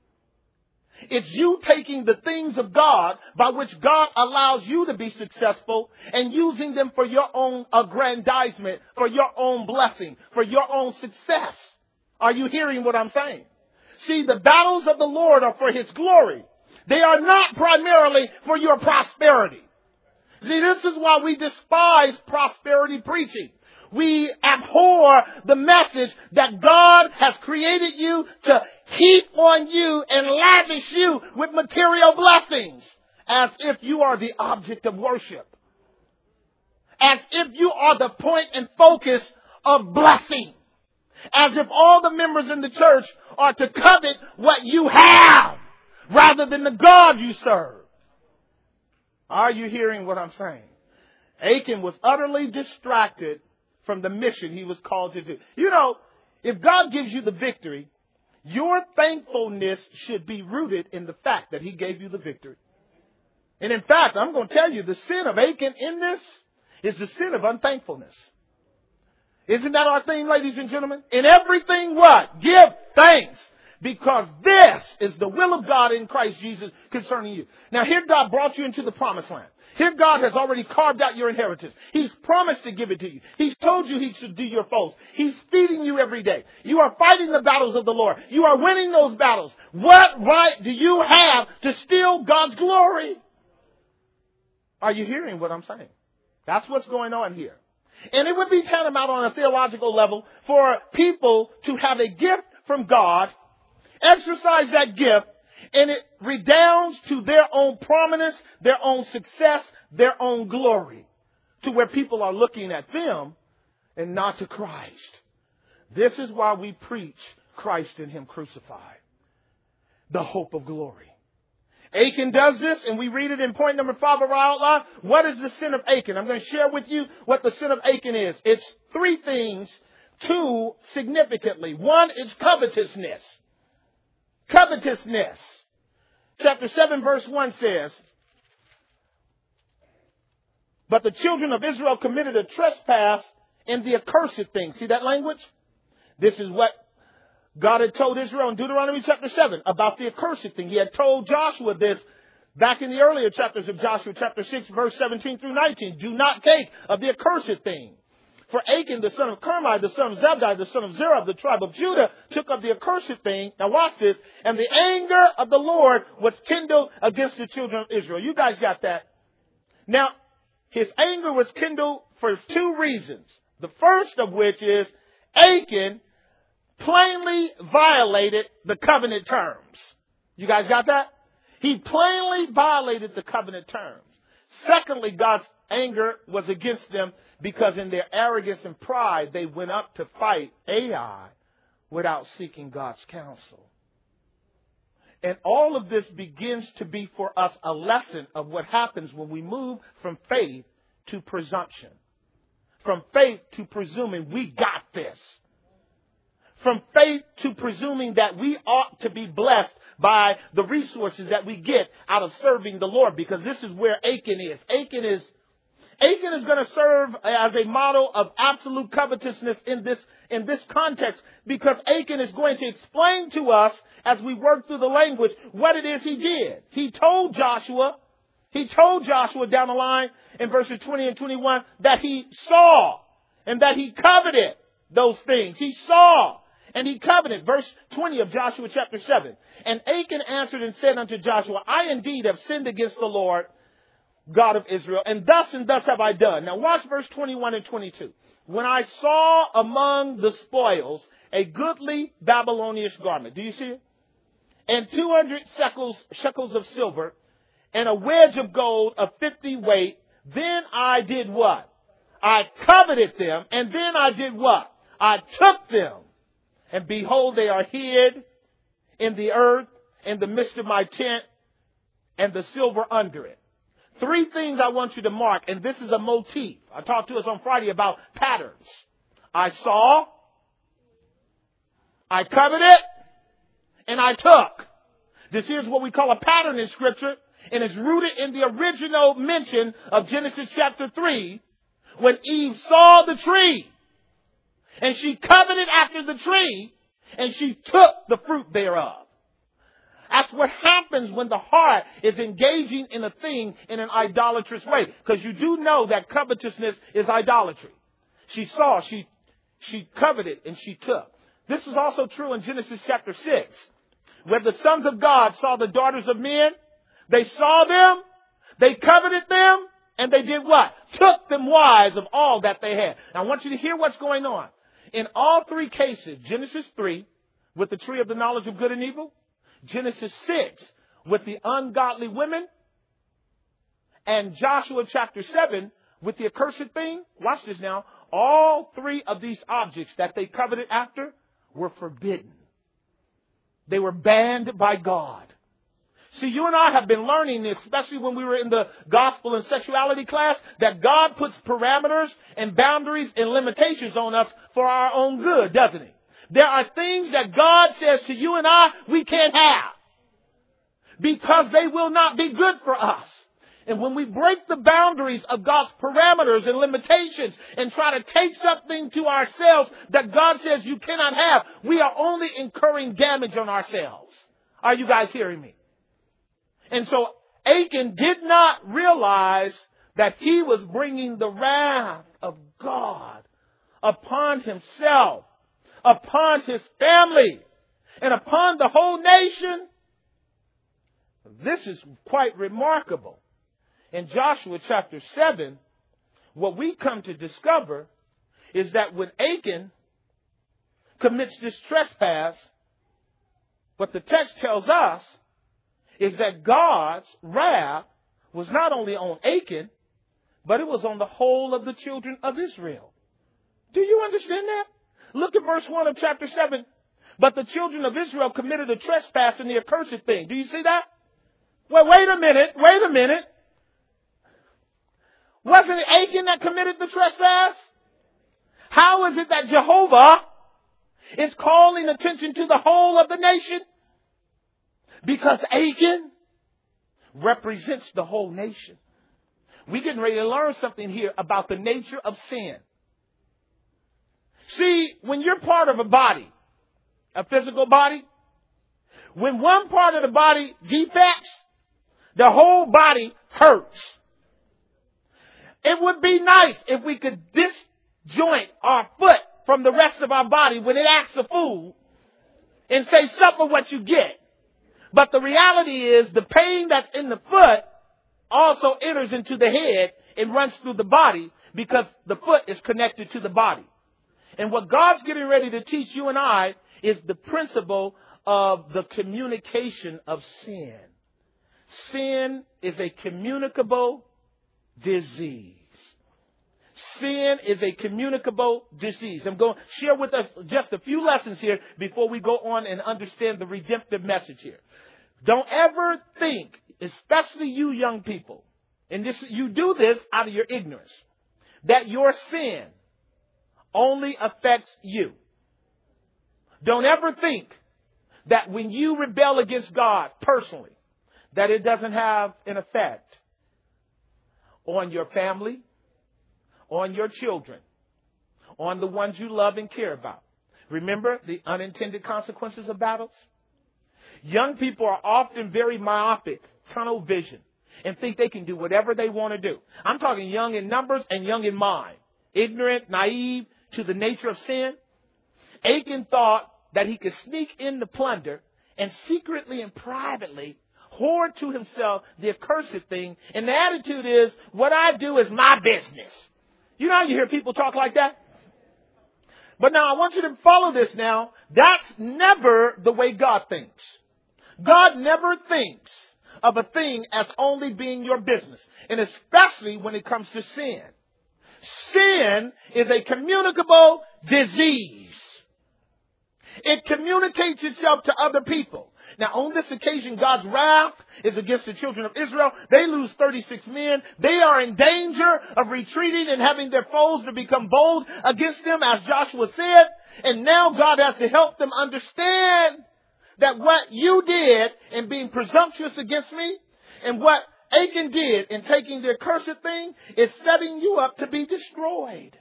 It's you taking the things of God by which God allows you to be successful and using them for your own aggrandizement, for your own blessing, for your own success. Are you hearing what I'm saying? See, the battles of the Lord are for his glory. They are not primarily for your prosperity. See, this is why we despise prosperity preaching. We abhor the message that God has created you to heap on you and lavish you with material blessings, as if you are the object of worship, as if you are the point and focus of blessing, as if all the members in the church are to covet what you have rather than the God you serve. Are you hearing what I'm saying? Achan was utterly distracted from the mission he was called to do. If God gives you the victory, your thankfulness should be rooted in the fact that he gave you the victory. And in fact, I'm going to tell you, the sin of Achan in this is the sin of unthankfulness. Isn't that our theme, ladies and gentlemen? In everything what? Give thanks. Because this is the will of God in Christ Jesus concerning you. Now here God brought you into the promised land. Here God has already carved out your inheritance. He's promised to give it to you. He's told you he should do your foes. He's feeding you every day. You are fighting the battles of the Lord. You are winning those battles. What right do you have to steal God's glory? Are you hearing what I'm saying? That's what's going on here. And it would be tantamount on a theological level for people to have a gift from God, exercise that gift, and it redounds to their own prominence, their own success, their own glory, to where people are looking at them and not to Christ. This is why we preach Christ and him crucified, the hope of glory. Achan does this, and we read it in point number 5 of our outline. What is the sin of Achan? I'm going to share with you what the sin of Achan is. It's 3 things, 2 significantly. 1 is covetousness. Covetousness. Chapter 7 verse 1 says, but the children of Israel committed a trespass in the accursed thing. See that language? This is what God had told Israel in Deuteronomy chapter 7 about the accursed thing. He had told Joshua this back in the earlier chapters of Joshua chapter 6 verse 17 through 19. Do not take of the accursed thing. For Achan, the son of Carmi, the son of Zabdi, the son of Zerah of the tribe of Judah, took up the accursed thing. Now watch this. And the anger of the Lord was kindled against the children of Israel. You guys got that? Now, his anger was kindled for 2 reasons. The first of which is Achan plainly violated the covenant terms. You guys got that? He plainly violated the covenant terms. Secondly, God's anger was against them because in their arrogance and pride, they went up to fight Ai without seeking God's counsel. And all of this begins to be for us a lesson of what happens when we move from faith to presumption. From faith to presuming we got this. From faith to presuming that we ought to be blessed by the resources that we get out of serving the Lord, because this is where Achan is. Achan is going to serve as a model of absolute covetousness in this context, because Achan is going to explain to us as we work through the language what it is he did. He told Joshua down the line in verses 20 and 21 that he saw and that he coveted those things. He saw and he coveted. Verse 20 of Joshua chapter 7. And Achan answered and said unto Joshua, I indeed have sinned against the Lord God of Israel, and thus have I done. Now watch verse 21 and 22. When I saw among the spoils a goodly Babylonian garment. Do you see it? And 200 shekels of silver, and a wedge of gold of 50 weight. Then I did what? I coveted them, and then I did what? I took them. And behold, they are hid in the earth, in the midst of my tent, and the silver under it. Three things I want you to mark, and this is a motif. I talked to us on Friday about patterns. I saw, I coveted, and I took. This is what we call a pattern in Scripture, and it's rooted in the original mention of Genesis chapter 3, when Eve saw the tree, and she coveted after the tree, and she took the fruit thereof. That's what happens when the heart is engaging in a thing in an idolatrous way. Because you do know that covetousness is idolatry. She saw, she coveted, and she took. This is also true in Genesis chapter 6, where the sons of God saw the daughters of men. They saw them, they coveted them, and they did what? Took them wives of all that they had. Now I want you to hear what's going on. In all three cases, Genesis 3, with the tree of the knowledge of good and evil, Genesis 6 with the ungodly women, and Joshua chapter 7 with the accursed thing. Watch this now. All three of these objects that they coveted after were forbidden. They were banned by God. See, you and I have been learning this, especially when we were in the gospel and sexuality class, that God puts parameters and boundaries and limitations on us for our own good, doesn't He? There are things that God says to you and I we can't have because they will not be good for us. And when we break the boundaries of God's parameters and limitations and try to take something to ourselves that God says you cannot have, we are only incurring damage on ourselves. Are you guys hearing me? And so Achan did not realize that he was bringing the wrath of God upon himself, upon his family, and upon the whole nation. This is quite remarkable. In Joshua chapter 7, what we come to discover is that when Achan commits this trespass, what the text tells us is that God's wrath was not only on Achan, but it was on the whole of the children of Israel. Do you understand that? Look at verse 1 of chapter 7. But the children of Israel committed a trespass in the accursed thing. Do you see that? Well, wait a minute. Wasn't it Achan that committed the trespass? How is it that Jehovah is calling attention to the whole of the nation? Because Achan represents the whole nation. We're getting ready to learn something here about the nature of sin. See, when you're part of a body, a physical body, when one part of the body defects, the whole body hurts. It would be nice if we could disjoint our foot from the rest of our body when it acts a fool and say, suffer what you get. But the reality is the pain that's in the foot also enters into the head and runs through the body because the foot is connected to the body. And what God's getting ready to teach you and I is the principle of the communication of sin. Sin is a communicable disease. Sin is a communicable disease. I'm going to share with us just a few lessons here before we go on and understand the redemptive message here. Don't ever think, especially you young people, and you do this out of your ignorance, that your sin only affects you. Don't ever think that when you rebel against God personally, that it doesn't have an effect on your family, on your children, on the ones you love and care about. Remember the unintended consequences of battles? Young people are often very myopic, tunnel vision, and think they can do whatever they want to do. I'm talking young in numbers and young in mind. Ignorant, naive to the nature of sin. Achan thought that he could sneak in the plunder and secretly and privately hoard to himself the accursed thing. And the attitude is, what I do is my business. You know how you hear people talk like that? But now I want you to follow this now. That's never the way God thinks. God never thinks of a thing as only being your business. And especially when it comes to sin. Sin is a communicable disease. It communicates itself to other people. Now, on this occasion, God's wrath is against the children of Israel. They lose 36 men. They are in danger of retreating and having their foes to become bold against them, as Joshua said. And now God has to help them understand that what you did in being presumptuous against me and what Achan did in taking the accursed thing is setting you up to be destroyed.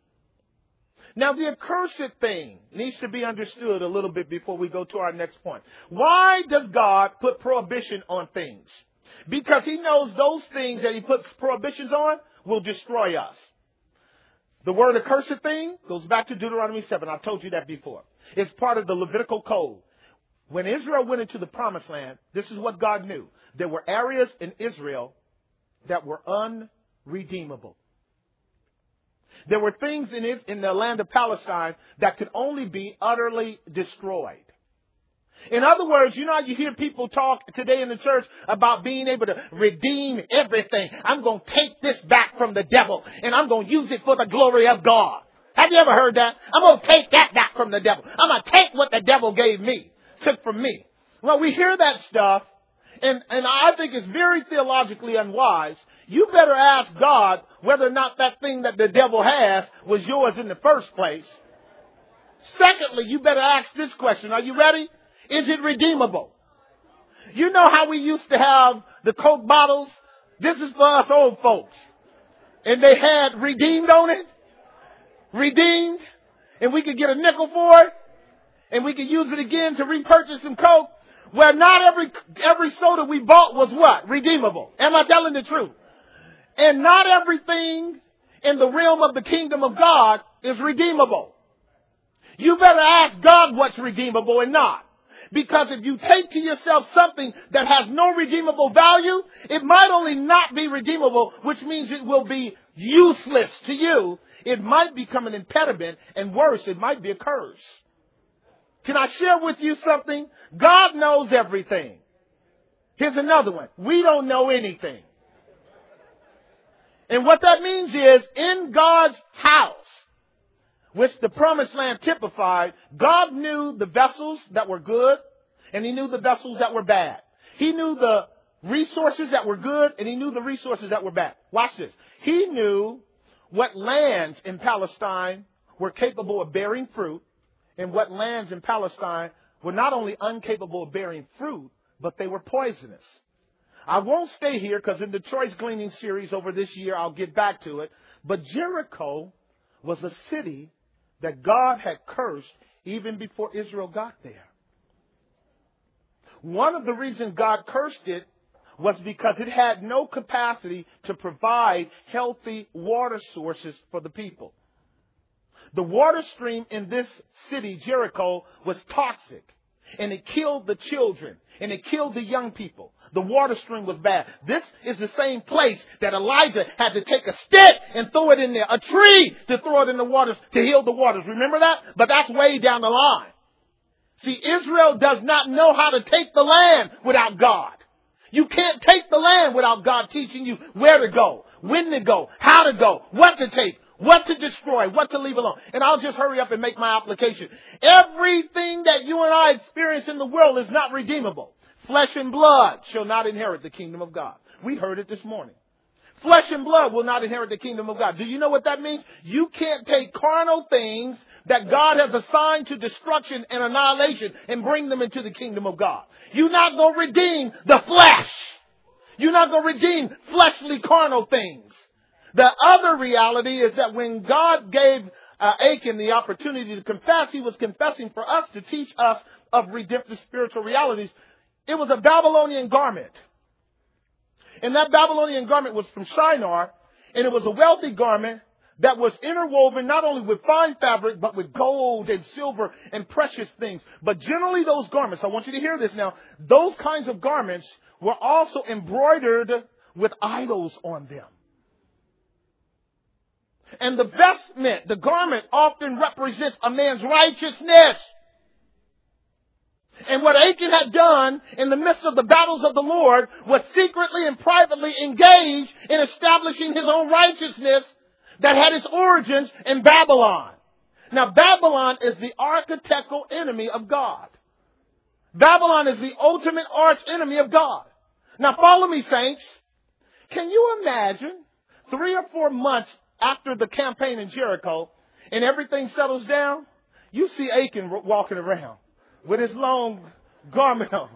Now, the accursed thing needs to be understood a little bit before we go to our next point. Why does God put prohibition on things? Because he knows those things that he puts prohibitions on will destroy us. The word accursed thing goes back to Deuteronomy 7. I've told you that before. It's part of the Levitical code. When Israel went into the promised land, this is what God knew. There were areas in Israel that were unredeemable. There were things in the land of Palestine that could only be utterly destroyed. In other words, you know how you hear people talk today in the church about being able to redeem everything. I'm going to take this back from the devil and I'm going to use it for the glory of God. Have you ever heard that? I'm going to take that back from the devil. I'm going to take what the devil gave me, took from me. Well, we hear that stuff and I think it's very theologically unwise. You better ask God whether or not that thing that the devil has was yours in the first place. Secondly, you better ask this question. Are you ready? Is it redeemable? You know how we used to have the Coke bottles? This is for us old folks. And they had redeemed on it. Redeemed. And we could get a nickel for it. And we could use it again to repurchase some Coke. Well, not every soda we bought was what? Redeemable. Am I telling the truth? And not everything in the realm of the kingdom of God is redeemable. You better ask God what's redeemable and not. Because if you take to yourself something that has no redeemable value, it might only not be redeemable, which means it will be useless to you. It might become an impediment, and worse, it might be a curse. Can I share with you something? God knows everything. Here's another one. We don't know anything. And what that means is, in God's house, which the promised land typified, God knew the vessels that were good, and he knew the vessels that were bad. He knew the resources that were good, and he knew the resources that were bad. Watch this. He knew what lands in Palestine were capable of bearing fruit, and what lands in Palestine were not only incapable of bearing fruit, but they were poisonous. I won't stay here because in the Choice Gleaning series over this year, I'll get back to it. But Jericho was a city that God had cursed even before Israel got there. One of the reasons God cursed it was because it had no capacity to provide healthy water sources for the people. The water stream in this city, Jericho, was toxic. And it killed the children. And it killed the young people. The water stream was bad. This is the same place that Elijah had to take a stick and throw it in there. A tree to throw it in the waters to heal the waters. Remember that? But that's way down the line. See, Israel does not know how to take the land without God. You can't take the land without God teaching you where to go, when to go, how to go, what to take, what to destroy, what to leave alone. And I'll just hurry up and make my application. Everything that you and I experience in the world is not redeemable. Flesh and blood shall not inherit the kingdom of God. We heard it this morning. Flesh and blood will not inherit the kingdom of God. Do you know what that means? You can't take carnal things that God has assigned to destruction and annihilation and bring them into the kingdom of God. You're not going to redeem the flesh. You're not going to redeem fleshly carnal things. The other reality is that when God gave Achan the opportunity to confess, he was confessing for us to teach us of redemptive spiritual realities. It was a Babylonian garment. And that Babylonian garment was from Shinar, and it was a wealthy garment that was interwoven not only with fine fabric, but with gold and silver and precious things. But generally those garments, I want you to hear this now, those kinds of garments were also embroidered with idols on them. And the vestment, the garment, often represents a man's righteousness. And what Achan had done in the midst of the battles of the Lord was secretly and privately engage in establishing his own righteousness that had its origins in Babylon. Now, Babylon is the archetypal enemy of God. Babylon is the ultimate arch enemy of God. Now, follow me, saints. Can you imagine 3 or 4 months after the campaign in Jericho and everything settles down? You see Achan walking around with his long garment on,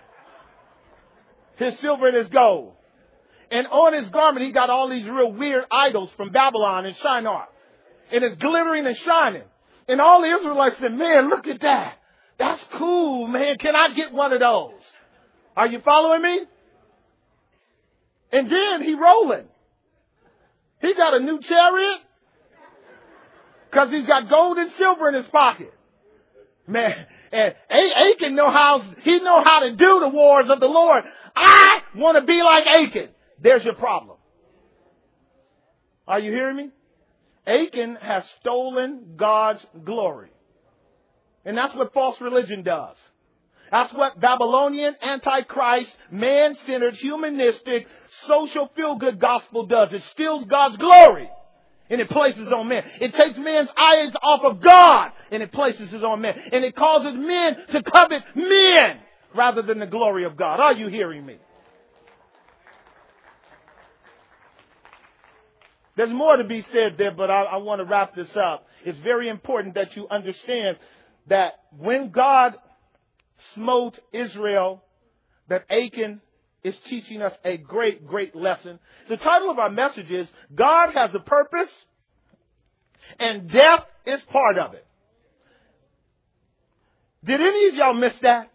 his silver and his gold. And on his garment, he got all these real weird idols from Babylon and Shinar. And it's glittering and shining. And all the Israelites said, man, look at that. That's cool, man. Can I get one of those? Are you following me? And then he rolling. He got a new chariot because he's got gold and silver in his pocket. Man, and Achan know how to do the wars of the Lord. I want to be like Achan. There's your problem. Are you hearing me? Achan has stolen God's glory. And that's what false religion does. That's what Babylonian, antichrist, man-centered, humanistic, social feel-good gospel does. It steals God's glory and it places it on men. It takes men's eyes off of God and it places it on men. And it causes men to covet men rather than the glory of God. Are you hearing me? There's more to be said there, but I want to wrap this up. It's very important that you understand that when God smote Israel, that Achan is teaching us a great, great lesson. The title of our message is God Has a Purpose and Death is Part of It. Did any of y'all miss that?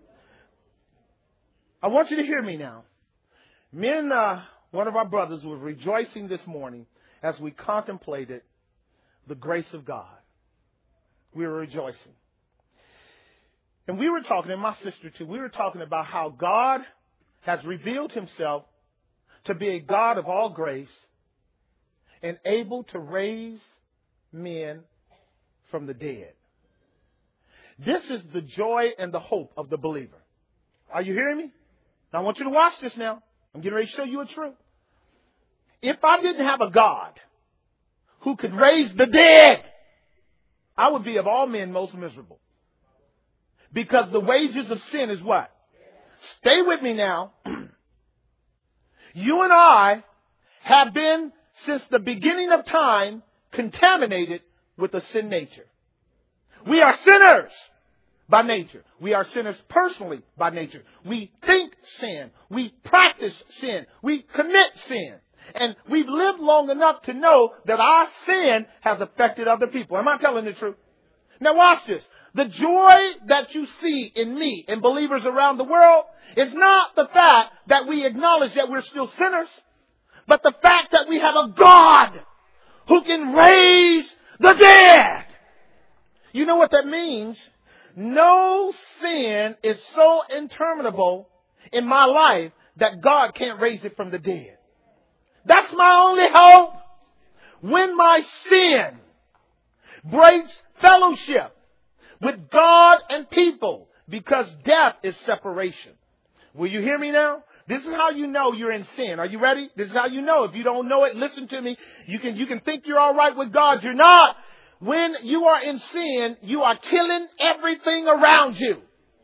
I want you to hear me now. Me and one of our brothers were rejoicing this morning as we contemplated the grace of God. We were rejoicing. And we were talking, and my sister too, we were talking about how God has revealed himself to be a God of all grace and able to raise men from the dead. This is the joy and the hope of the believer. Are you hearing me? Now I want you to watch this now. I'm getting ready to show you a truth. If I didn't have a God who could raise the dead, I would be of all men most miserable. Because the wages of sin is what? Stay with me now. You and I have been, since the beginning of time, contaminated with a sin nature. We are sinners by nature. We are sinners personally by nature. We think sin. We practice sin. We commit sin. And we've lived long enough to know that our sin has affected other people. Am I telling the truth? Now watch this. The joy that you see in me and believers around the world is not the fact that we acknowledge that we're still sinners, but the fact that we have a God who can raise the dead. You know what that means? No sin is so interminable in my life that God can't raise it from the dead. That's my only hope. When my sin breaks fellowship with God and people, because death is separation. Will you hear me now? This is how you know you're in sin. Are you ready? This is how you know. If you don't know it, listen to me. You can think you're all right with God. You're not. When you are in sin, you are killing everything around you.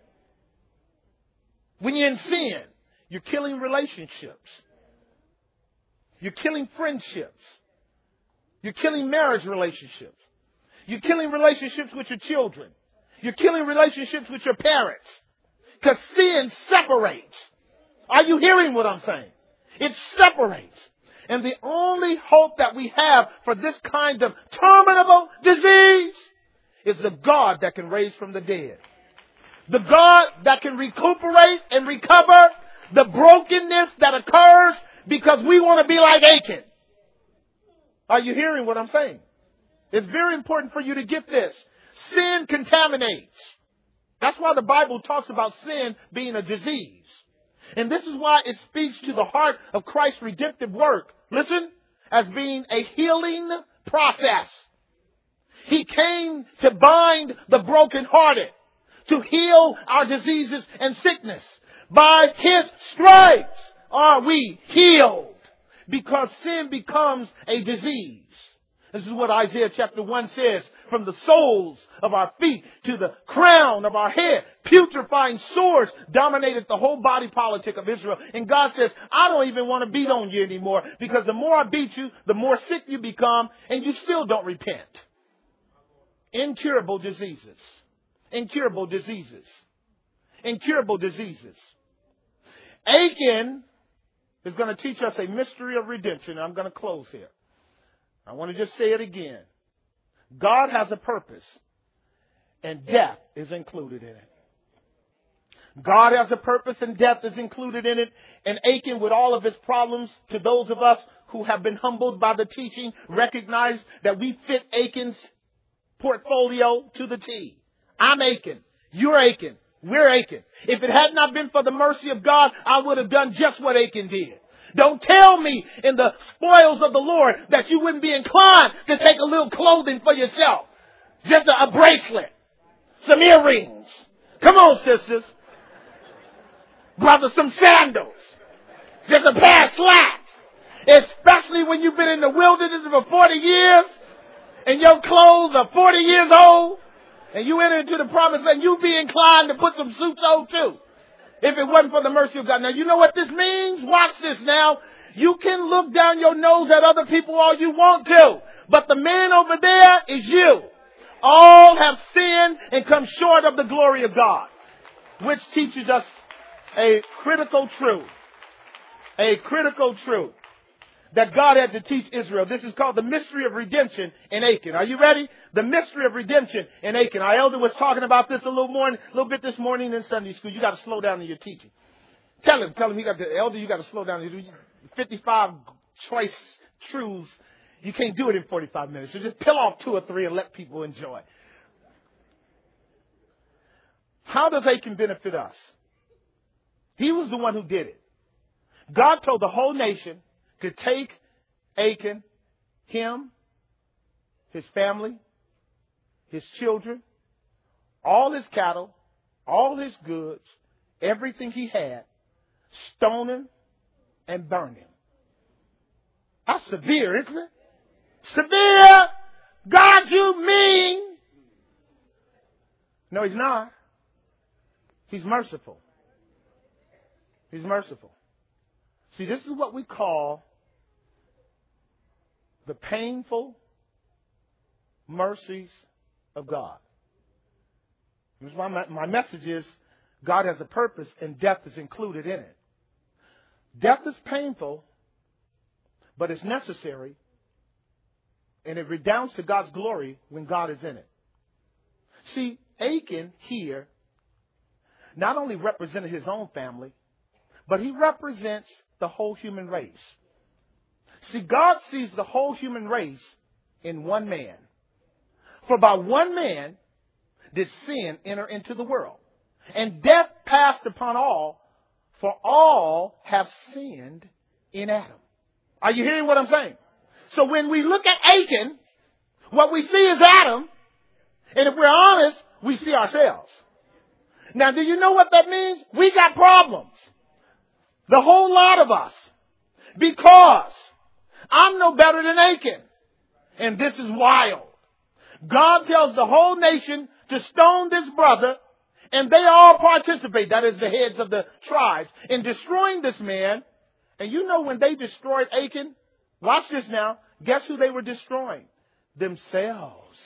When you're in sin, you're killing relationships. You're killing friendships. You're killing marriage relationships. You're killing relationships with your children. You're killing relationships with your parents. Because sin separates. Are you hearing what I'm saying? It separates. And the only hope that we have for this kind of terminable disease is the God that can raise from the dead. The God that can recuperate and recover the brokenness that occurs because we want to be like Achan. Are you hearing what I'm saying? It's very important for you to get this. Sin contaminates. That's why the Bible talks about sin being a disease. And this is why it speaks to the heart of Christ's redemptive work. Listen, as being a healing process. He came to bind the brokenhearted, to heal our diseases and sickness. By His stripes are we healed, because sin becomes a disease. This is what Isaiah chapter 1 says. From the soles of our feet to the crown of our head, putrefying sores dominated the whole body politic of Israel. And God says, I don't even want to beat on you anymore, because the more I beat you, the more sick you become, and you still don't repent. Incurable diseases. Incurable diseases. Incurable diseases. Achan is going to teach us a mystery of redemption. I'm going to close here. I want to just say it again. God has a purpose, and death is included in it. God has a purpose, and death is included in it. And Achan, with all of his problems, to those of us who have been humbled by the teaching, recognize that we fit Achan's portfolio to the T. I'm Achan. You're Achan. We're Achan. If it had not been for the mercy of God, I would have done just what Achan did. Don't tell me in the spoils of the Lord that you wouldn't be inclined to take a little clothing for yourself. Just a bracelet. Some earrings. Come on, sisters. Brother, some sandals. Just a pair of slacks. Especially when you've been in the wilderness for 40 years and your clothes are 40 years old and you enter into the promised land, you'd be inclined to put some suits on too. If it wasn't for the mercy of God. Now, you know what this means? Watch this now. You can look down your nose at other people all you want to, but the man over there is you. All have sinned and come short of the glory of God, which teaches us a critical truth. A critical truth that God had to teach Israel. This is called the mystery of redemption in Achan. Are you ready? The mystery of redemption in Achan. Our elder was talking about this a little bit this morning in Sunday school. You got to slow down in your teaching. Tell him, elder, you got to slow down. 55 choice truths. You can't do it in 45 minutes. So just peel off 2 or 3 and let people enjoy. How does Achan benefit us? He was the one who did it. God told the whole nation to take Achan, him, his family, his children, all his cattle, all his goods, everything he had, stone him and burn him. That's severe, isn't it? Severe! God, you mean? No, He's not. He's merciful. He's merciful. See, this is what we call the painful mercies of God. My message is God has a purpose and death is included in it. Death is painful, but it's necessary, and it redounds to God's glory when God is in it. See, Achan here not only represented his own family, but he represents the whole human race. See, God sees the whole human race in one man. For by one man did sin enter into the world, and death passed upon all, for all have sinned in Adam. Are you hearing what I'm saying? So when we look at Achan, what we see is Adam, and if we're honest, we see ourselves. Now, do you know what that means? We got problems. The whole lot of us. Because I'm no better than Achan. And this is wild. God tells the whole nation to stone this brother, and they all participate, that is the heads of the tribes, in destroying this man. And you know when they destroyed Achan, watch this now, guess who they were destroying? Themselves.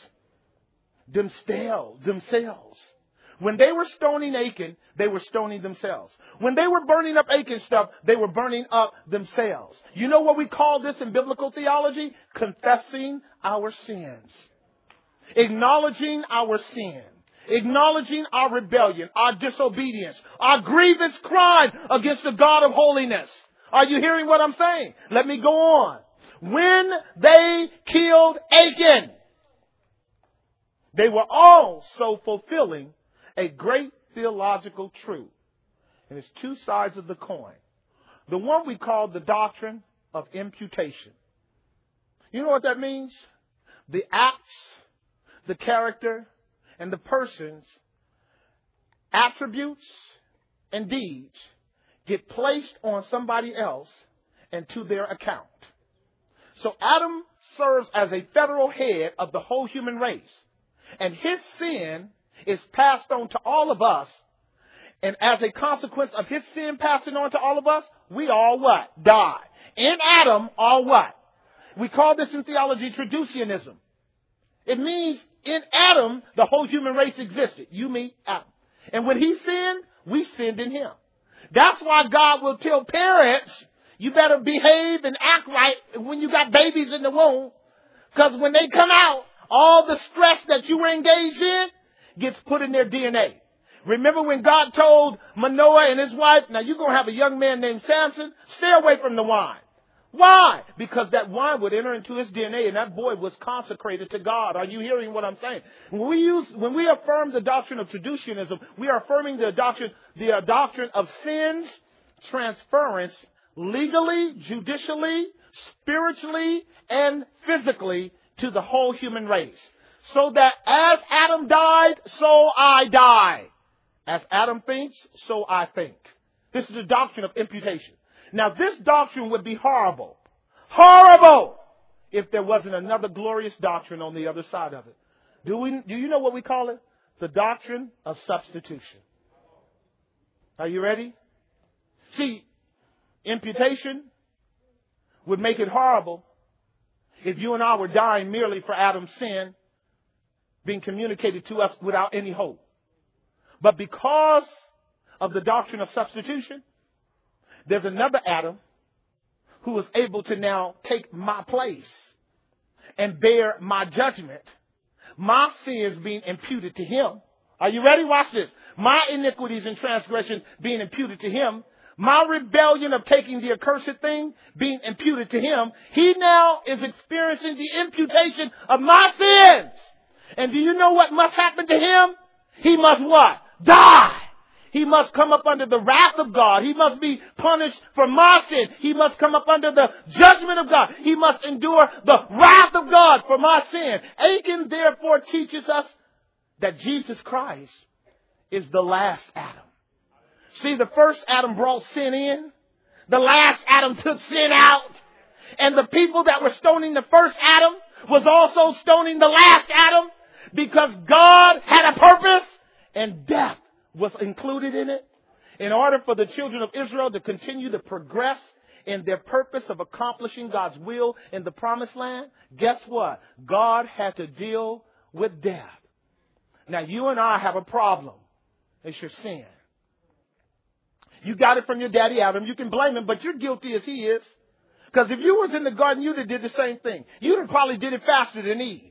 Themselves. When they were stoning Achan, they were stoning themselves. When they were burning up Achan's stuff, they were burning up themselves. You know what we call this in biblical theology? Confessing our sins. Acknowledging our sin. Acknowledging our rebellion, our disobedience, our grievous crime against the God of holiness. Are you hearing what I'm saying? Let me go on. When they killed Achan, they were also fulfilling a great theological truth. And it's two sides of the coin. The one we call the doctrine of imputation. You know what that means? The acts, the character, and the person's attributes and deeds get placed on somebody else and to their account. So Adam serves as a federal head of the whole human race. And his sin is passed on to all of us. And as a consequence of his sin passing on to all of us, we all what? Die. In Adam, all what? We call this in theology traducianism. It means in Adam, the whole human race existed. You, me, Adam. And when he sinned, we sinned in him. That's why God will tell parents, you better behave and act right when you got babies in the womb. Because when they come out, all the stress that you were engaged in gets put in their DNA. Remember when God told Manoah and his wife, now you're going to have a young man named Samson, stay away from the wine. Why? Because that wine would enter into his DNA and that boy was consecrated to God. Are you hearing what I'm saying? When we affirm the doctrine of traducianism, we are affirming the doctrine of sins transference legally, judicially, spiritually, and physically to the whole human race. So that as Adam died, so I die. As Adam thinks, so I think. This is the doctrine of imputation. Now, this doctrine would be horrible, if there wasn't another glorious doctrine on the other side of it. Do you know what we call it? The doctrine of substitution. Are you ready? See, imputation would make it horrible if you and I were dying merely for Adam's sin being communicated to us without any hope. But because of the doctrine of substitution, there's another Adam who is able to now take my place and bear my judgment. My sins being imputed to him. Are you ready? Watch this. My iniquities and transgression being imputed to him. My rebellion of taking the accursed thing being imputed to him. He now is experiencing the imputation of my sins. And do you know what must happen to him? He must what? Die. He must come up under the wrath of God. He must be punished for my sin. He must come up under the judgment of God. He must endure the wrath of God for my sin. Achan therefore teaches us that Jesus Christ is the last Adam. See, the first Adam brought sin in. The last Adam took sin out. And the people that were stoning the first Adam was also stoning the last Adam because God had a purpose and death was included in it. In order for the children of Israel to continue to progress in their purpose of accomplishing God's will in the promised land, guess what? God had to deal with death. Now, you and I have a problem. It's your sin. You got it from your daddy Adam. You can blame him, but you're guilty as he is. Because if you was in the garden, you'd have did the same thing. You'd have probably did it faster than Eve.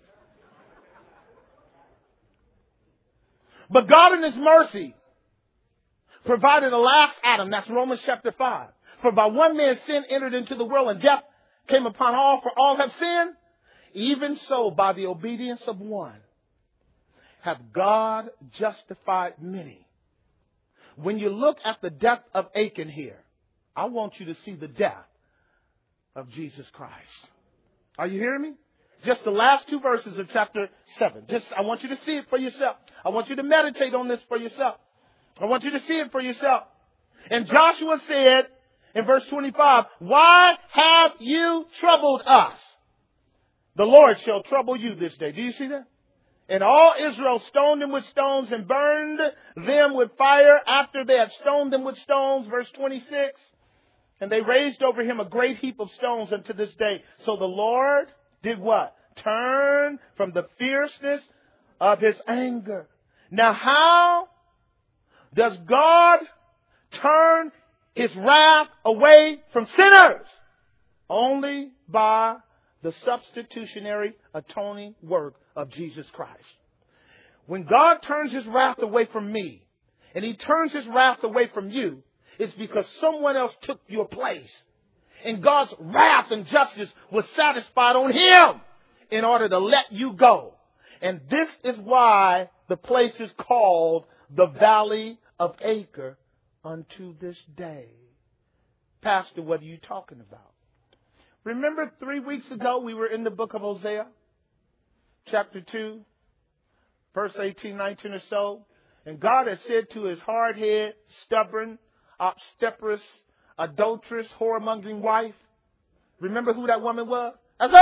But God in his mercy provided a last Adam. That's Romans chapter 5. For by one man sin entered into the world and death came upon all, for all have sinned. Even so, by the obedience of one, have God justified many. When you look at the death of Achan here, I want you to see the death of Jesus Christ. Are you hearing me? Just the last two verses of chapter 7. I want you to see it for yourself. I want you to meditate on this for yourself. I want you to see it for yourself. And Joshua said, In verse 25, why have you troubled us? The Lord shall trouble you this day. Do you see that? And all Israel stoned them with stones and burned them with fire after they had stoned them with stones. Verse 26. And they raised over him a great heap of stones unto this day. So the Lord did what? Turn from the fierceness of his anger. Now how does God turn his wrath away from sinners? Only by the substitutionary atoning work of Jesus Christ. When God turns his wrath away from me, and he turns his wrath away from you, it's because someone else took your place. And God's wrath and justice was satisfied on him in order to let you go. And this is why the place is called the Valley of Acre unto this day. Pastor, what are you talking about? Remember 3 weeks ago we were in the book of Hosea, chapter 2, verse 18, 19 or so. And God has said to his hard-headed, stubborn, obstreperous, adulterous, whoremongering wife. Remember who that woman was? That's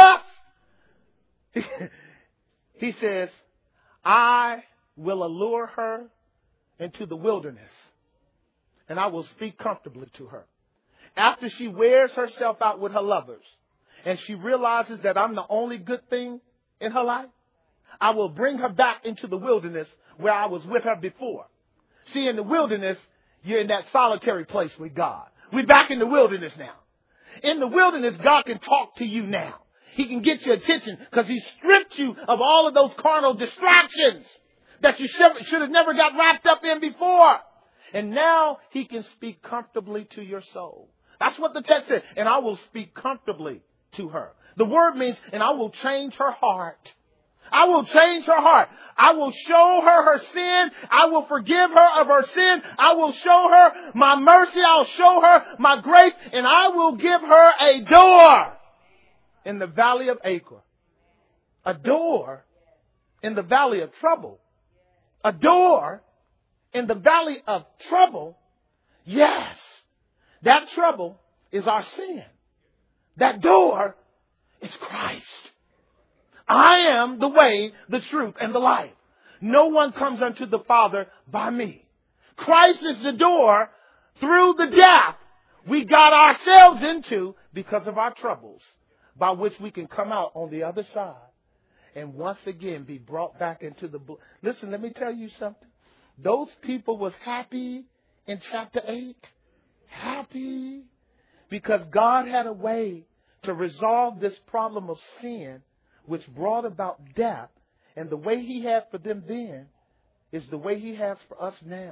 us! He says, I will allure her into the wilderness, and I will speak comfortably to her. After she wears herself out with her lovers, and she realizes that I'm the only good thing in her life, I will bring her back into the wilderness where I was with her before. See, in the wilderness, you're in that solitary place with God. We're back in the wilderness now. In the wilderness, God can talk to you now. He can get your attention because he stripped you of all of those carnal distractions that you should have never got wrapped up in before. And now he can speak comfortably to your soul. That's what the text said. And I will speak comfortably to her. The word means, and I will change her heart. I will change her heart. I will show her her sin. I will forgive her of her sin. I will show her my mercy. I'll show her my grace. And I will give her a door in the valley of Acre. A door in the valley of trouble. A door in the valley of trouble. Yes. That trouble is our sin. That door is Christ. I am the way, the truth, and the life. No one comes unto the Father by me. Christ is the door through the gap we got ourselves into because of our troubles, by which we can come out on the other side and once again be brought back into the book. Listen, let me tell you something. Those people was happy in chapter 8. Happy because God had a way to resolve this problem of sin, which brought about death. And the way he had for them then is the way he has for us now.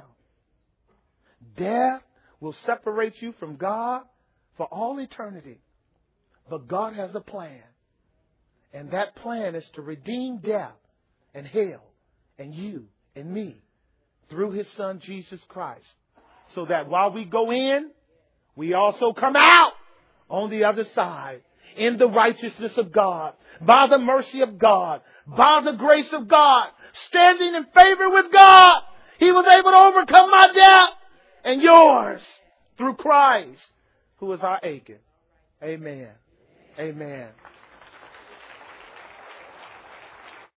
Death will separate you from God for all eternity. But God has a plan. And that plan is to redeem death and hell and you and me through his son, Jesus Christ. So that while we go in, we also come out on the other side in the righteousness of God, by the mercy of God, by the grace of God, standing in favor with God. He was able to overcome my death and yours through Christ, who is our Acre. Amen. Amen.